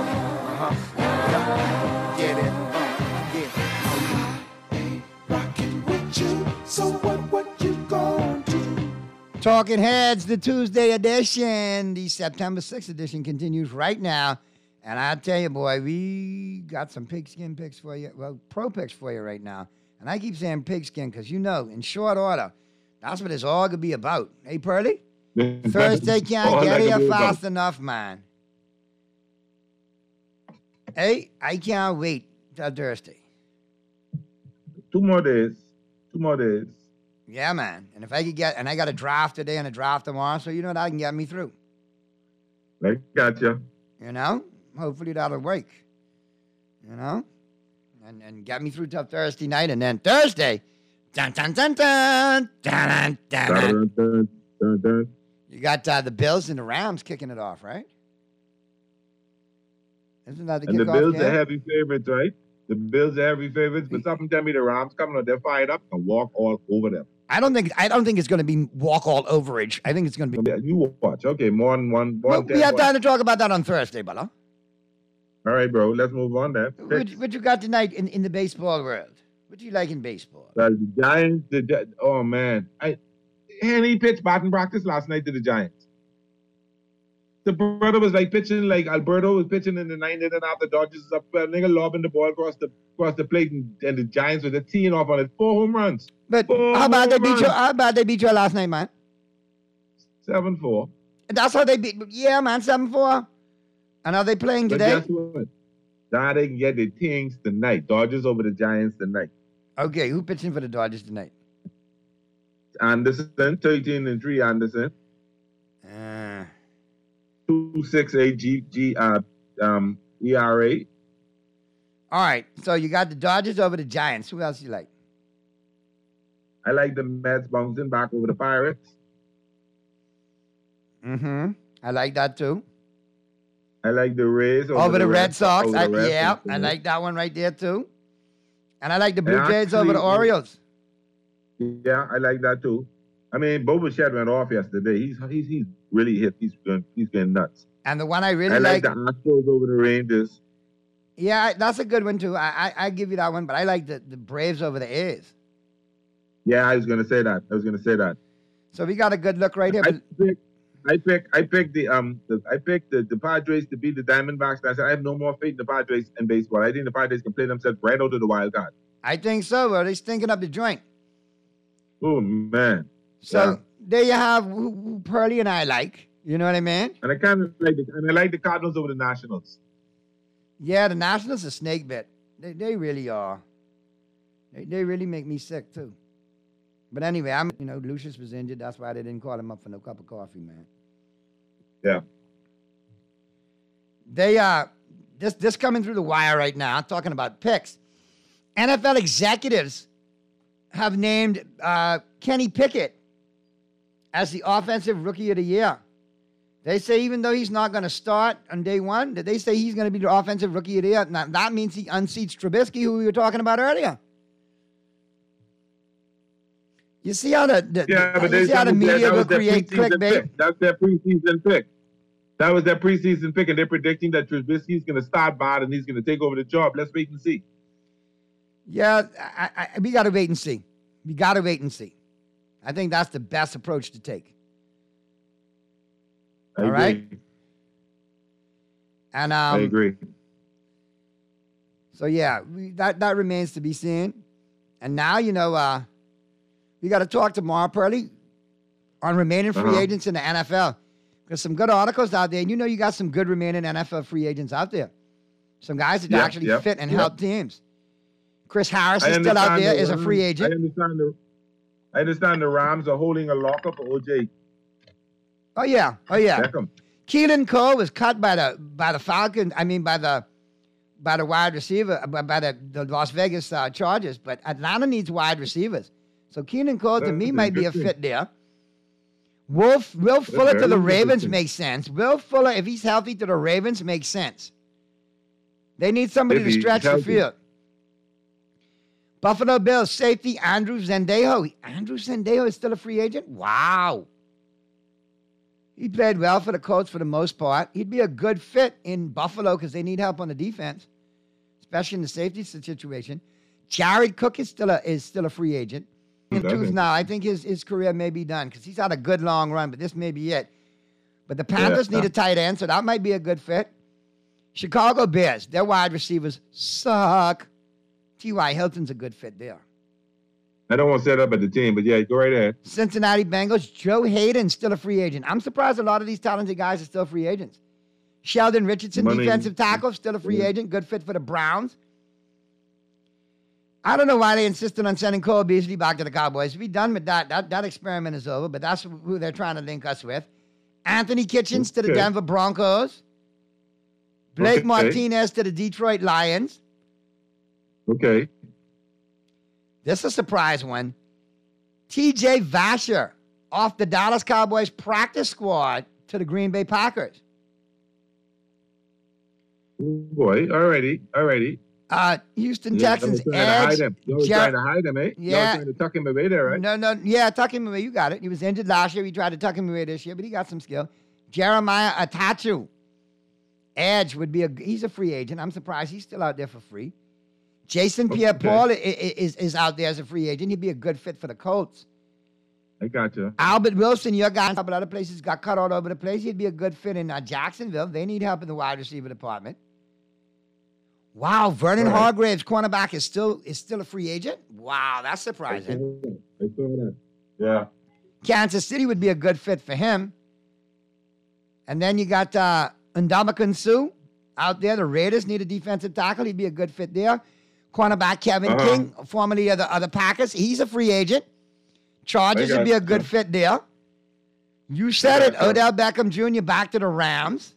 get it, Rockin' with you, so what you gonna do? Talking Heads, the Tuesday edition. The September 6th edition continues right now. And I tell you, boy, we got some pigskin picks for you. Well, pro picks for you right now. And I keep saying pigskin because, you know, in short order, that's what it's all going to be about. Hey, Pearly? Thursday can't get here fast enough, man. Hey, I can't wait till Thursday. 2 more days. 2 more days. Yeah, man. And if I could get, and I got a draft today and a draft tomorrow, so you know that can get me through. I gotcha. You know? Hopefully that'll work. You know? And get me through till Thursday night. And then Thursday, dun dun dun dun dun dun dun. Dun. You got the Bills and the Rams kicking it off, right? Isn't that the kickoff game? And the Bills are heavy favorites, right? The Bills are heavy favorites, but something tell me the Rams coming on, they're fired up and walk all over them. I don't think it's going to be walk all overage. I think it's going to be. Yeah, you watch. Okay, more than one. We have time to talk about that on Thursday, brother. All right, bro. Let's move on then. What you got tonight in the baseball world? What do you like in baseball? The Giants. Oh man, Henry pitched batting practice last night to the Giants. The brother was like pitching like Alberto was pitching in the 9th inning after Dodgers is up, nigga lobbing the ball across the plate, and the Giants were teeing off on it. 4 home runs. But how about they beat you? How about they beat you last night, man? 7-4. That's how they beat. Yeah, man, 7-4. And are they playing today? But guess what? Now they can get the things tonight. Dodgers over the Giants tonight. Okay, who pitching for the Dodgers tonight? Anderson, 13-3. Anderson. 2.68 ERA. All right, so you got the Dodgers over the Giants. Who else you like? I like the Mets bouncing back over the Pirates. Mm-hmm. I like that too. I like the Rays over the Red Sox. I like that one right there too. And I like the Blue Jays over the Orioles. Yeah, I like that too. I mean, Bo Bichette went off yesterday. He's really hit. He's getting nuts. And the one I really like the Astros over the Rangers. Yeah, that's a good one too. I give you that one, but I like the Braves over the A's. Yeah, I was gonna say that. So we got a good look right here. I picked the Padres to beat the Diamondbacks. I said I have no more faith in the Padres in baseball. I think the Padres can play themselves right out of the wild card. I think so, bro. They're stinking up the joint. Oh man. So there you have who Pearly and I like. You know what I mean? And I kind of like the Cardinals over the Nationals. Yeah, the Nationals are snake bit. They really are. They really make me sick too. But anyway, Lucius was injured. That's why they didn't call him up for no cup of coffee, man. Yeah. They this coming through the wire right now, talking about picks. NFL executives have named Kenny Pickett as the offensive rookie of the year. They say even though he's not going to start on day one, they say he's going to be the offensive rookie of the year. Now, that means he unseats Trubisky, who we were talking about earlier. You see how the media will create clickbait? That's their preseason pick. That was their preseason pick, and they're predicting that Trubisky's going to start bad and he's going to take over the job. Let's wait and see. Yeah, we got to wait and see. We got to wait and see. I think that's the best approach to take. All right? And I agree. So, yeah, that remains to be seen. And now, we got to talk tomorrow, Pearly, on remaining free agents in the NFL. There's some good articles out there. And you got some good remaining NFL free agents out there. Some guys that actually fit and help teams. Chris Harris is still out there as a free agent. I understand the Rams are holding a lockup for OJ. Oh, yeah. Beckham. Keelan Cole was cut by the Falcons. I mean, by the wide receiver, by the Las Vegas Chargers. But Atlanta needs wide receivers. So Keelan Cole, to me, might be a fit there. Will Fuller to the Ravens makes sense. Will Fuller, if he's healthy to the Ravens, makes sense. They need somebody to stretch the field. Buffalo Bills safety Andrew Sendejo. Andrew Sendejo is still a free agent? Wow. He played well for the Colts for the most part. He'd be a good fit in Buffalo because they need help on the defense, especially in the safety situation. Jared Cook is still a free agent. In truth now, I think his career may be done because he's had a good long run, but this may be it. But the Panthers need a tight end, so that might be a good fit. Chicago Bears, their wide receivers suck. T.Y. Hilton's a good fit there. I don't want to set up at the team, but yeah, go right ahead. Cincinnati Bengals, Joe Hayden, still a free agent. I'm surprised a lot of these talented guys are still free agents. Sheldon Richardson, defensive tackle, still a free agent. Good fit for the Browns. I don't know why they insisted on sending Cole Beasley back to the Cowboys. We're done with that. That experiment is over, but that's who they're trying to link us with. Anthony Kitchens to the Denver Broncos. Blake Martinez to the Detroit Lions. Okay. This is a surprise one. T.J. Vasher off the Dallas Cowboys practice squad to the Green Bay Packers. Boy, already. Houston Texans edge. You were trying to hide him, eh? Yeah. You were trying to tuck him away there, right? No. Yeah, tuck him away. You got it. He was injured last year. We tried to tuck him away this year, but he got some skill. Jeremiah Atachu. Edge would be he's a free agent. I'm surprised he's still out there for free. Jason Pierre-Paul is out there as a free agent. He'd be a good fit for the Colts. I got you. Albert Wilson, your guy, a couple other places got cut all over the place. He'd be a good fit in Jacksonville. They need help in the wide receiver department. Wow, Vernon Hargraves, cornerback, is still a free agent? Wow, that's surprising. I saw that. Yeah. Kansas City would be a good fit for him. And then you got Ndamukong Suh out there. The Raiders need a defensive tackle. He'd be a good fit there. Cornerback Kevin King, formerly of the Packers. He's a free agent. Chargers would be a good fit there. You said it. Odell Beckham Jr. back to the Rams.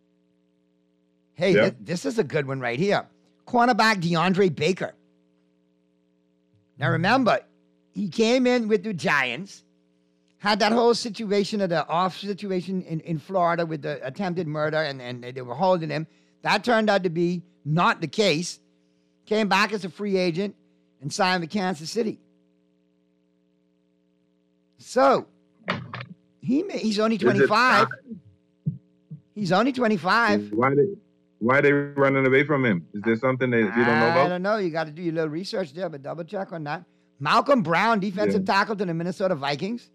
Hey, this is a good one right here. Cornerback DeAndre Baker. Now remember, he came in with the Giants, had that whole situation of the off situation in Florida with the attempted murder, and they were holding him. That turned out to be not the case. Came back as a free agent and signed with Kansas City. So, he's only 25. He's only 25. Why are they running away from him? Is there something that you don't know about? I don't know. You got to do your little research there, but double check on that. Malcolm Brown, defensive tackle to the Minnesota Vikings.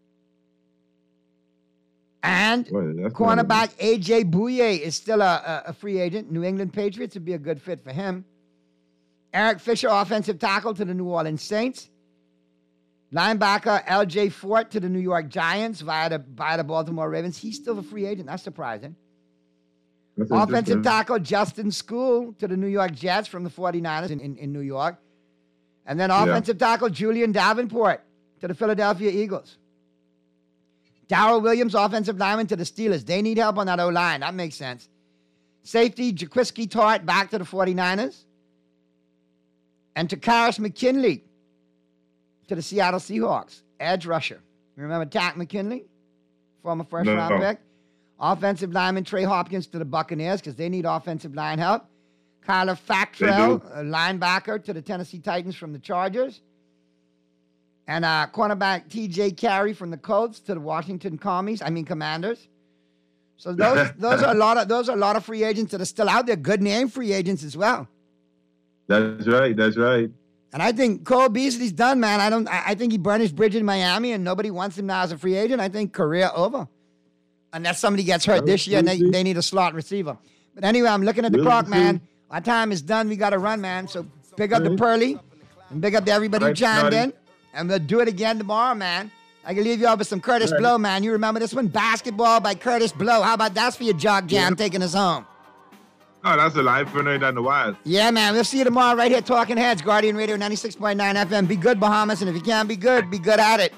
And cornerback A.J. Bouye is still a free agent. New England Patriots would be a good fit for him. Eric Fisher, offensive tackle to the New Orleans Saints. Linebacker L.J. Fort to the New York Giants via the Baltimore Ravens. He's still a free agent. That's surprising. Offensive tackle Justin School to the New York Jets from the 49ers in New York. And then offensive tackle Julian Davenport to the Philadelphia Eagles. Darrell Williams, offensive lineman to the Steelers. They need help on that O-line. That makes sense. Safety Jaquiski Tartt back to the 49ers. And Takaris McKinley to the Seattle Seahawks. Edge rusher. Remember Tack McKinley? Former first-round pick. Offensive lineman Trey Hopkins to the Buccaneers because they need offensive line help. Kyler Fackrell, a linebacker to the Tennessee Titans from the Chargers. And cornerback T.J. Carey from the Colts to the Washington Commanders. So those are a lot of free agents that are still out there. Good name free agents as well. That's right. And I think Cole Beasley's done, man. I think he burned his bridge in Miami and nobody wants him now as a free agent. I think career over. Unless somebody gets hurt this year and they need a slot receiver. But anyway, I'm looking at the clock, man. Our time is done. We got to run, man. So big up to Pearly and big up to everybody who chimed in. And we'll do it again tomorrow, man. I can leave you off with some Curtis Blow, man. You remember this one? Basketball by Curtis Blow. How about that's for your jog jam taking us home? Oh, that's a live for night on the wire. Yeah, man. We'll see you tomorrow right here, Talking Heads, Guardian Radio 96.9 FM. Be good, Bahamas. And if you can't be good at it.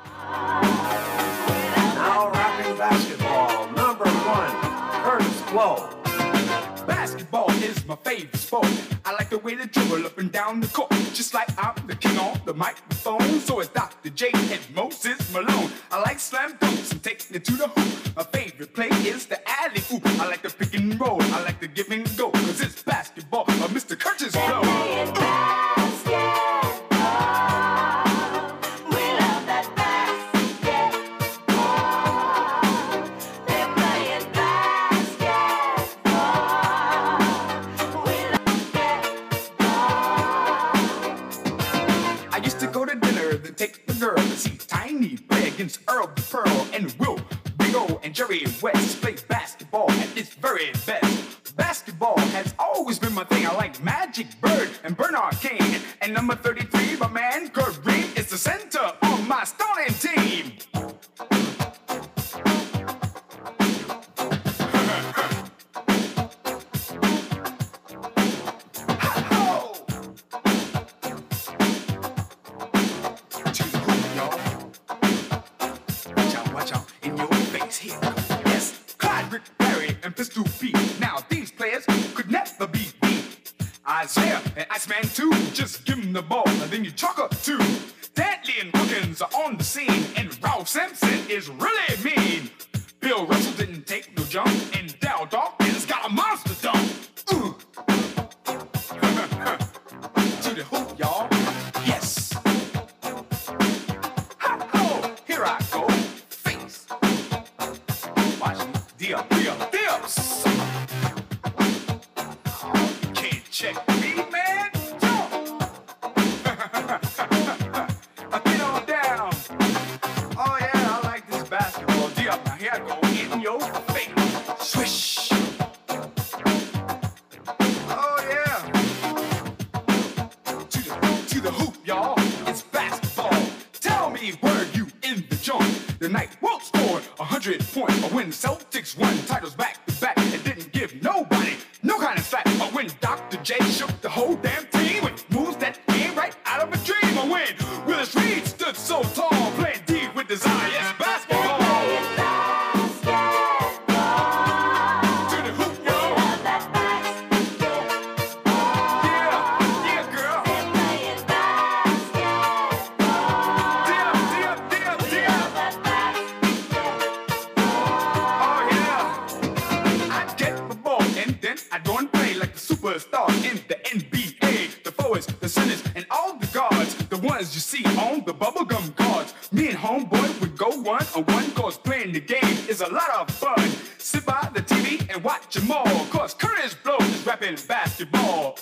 Now rapping basketball, number 1, Curtis Blow. Basketball is my favorite sport. I like the way they dribble up and down the court, just like I'm the king on the microphone. So it's Dr. J and Moses Malone. I like slam dunks and taking it to the hoop. My favorite play is the alley-oop. I like the pick and roll. I like the give and go, cause it's basketball by Mr. Curtis Blow. has always been my thing. I like Magic Bird and Bernard King. And number 33, my man, Kareem, is the center of my starting team. Watch out, in your face here. Yes, Clyde, Rick, Barry, and Pistol Pete. Now these players could never be beat. Isaiah and Iceman too, just give them the ball and then you chalk up too. Dantley and Wilkins are on the scene, and Ralph Sampson is really mean. Bill Russell didn't take no jump, and Dow Dawkins got a monster dump. To the hoop, y'all. Yes. Ha-ho, here I go. Face. Watch me. Dips. You can't check me, man. Get on down. Oh yeah, I like this basketball. Dip. Now here I go in your face. Swish. Oh yeah. To the hoop, y'all. It's basketball. Tell me, were you in the joint? The night Wilt scored 100 points. Or when the Celtics won titles back to back and didn't give nobody no kind of slack. Or when Dr. J shook the whole damn team with moves that came right out of a dream. Or when Willis Reed stood so tall, playing D with desire. Yes, basketball. To the hoop, y'all. Yeah, girl. Oh yeah. I get the ball and then I go and play like the superstar in the NBA. The forwards, the centers, and all the guards, the ones you see on the bubblegum cards. Me and homeboy would go one-on-one, cause playing the game is a lot of fun. Sit by the TV and watch them all, cause Curtis Blow is rapping basketball.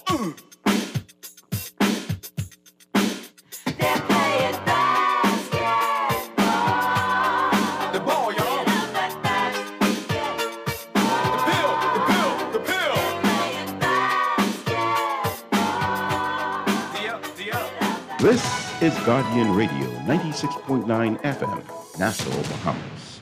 They're playing basketball. The ball, y'all. The pill. This is Guardian Radio 96.9 FM, Nassau, Bahamas.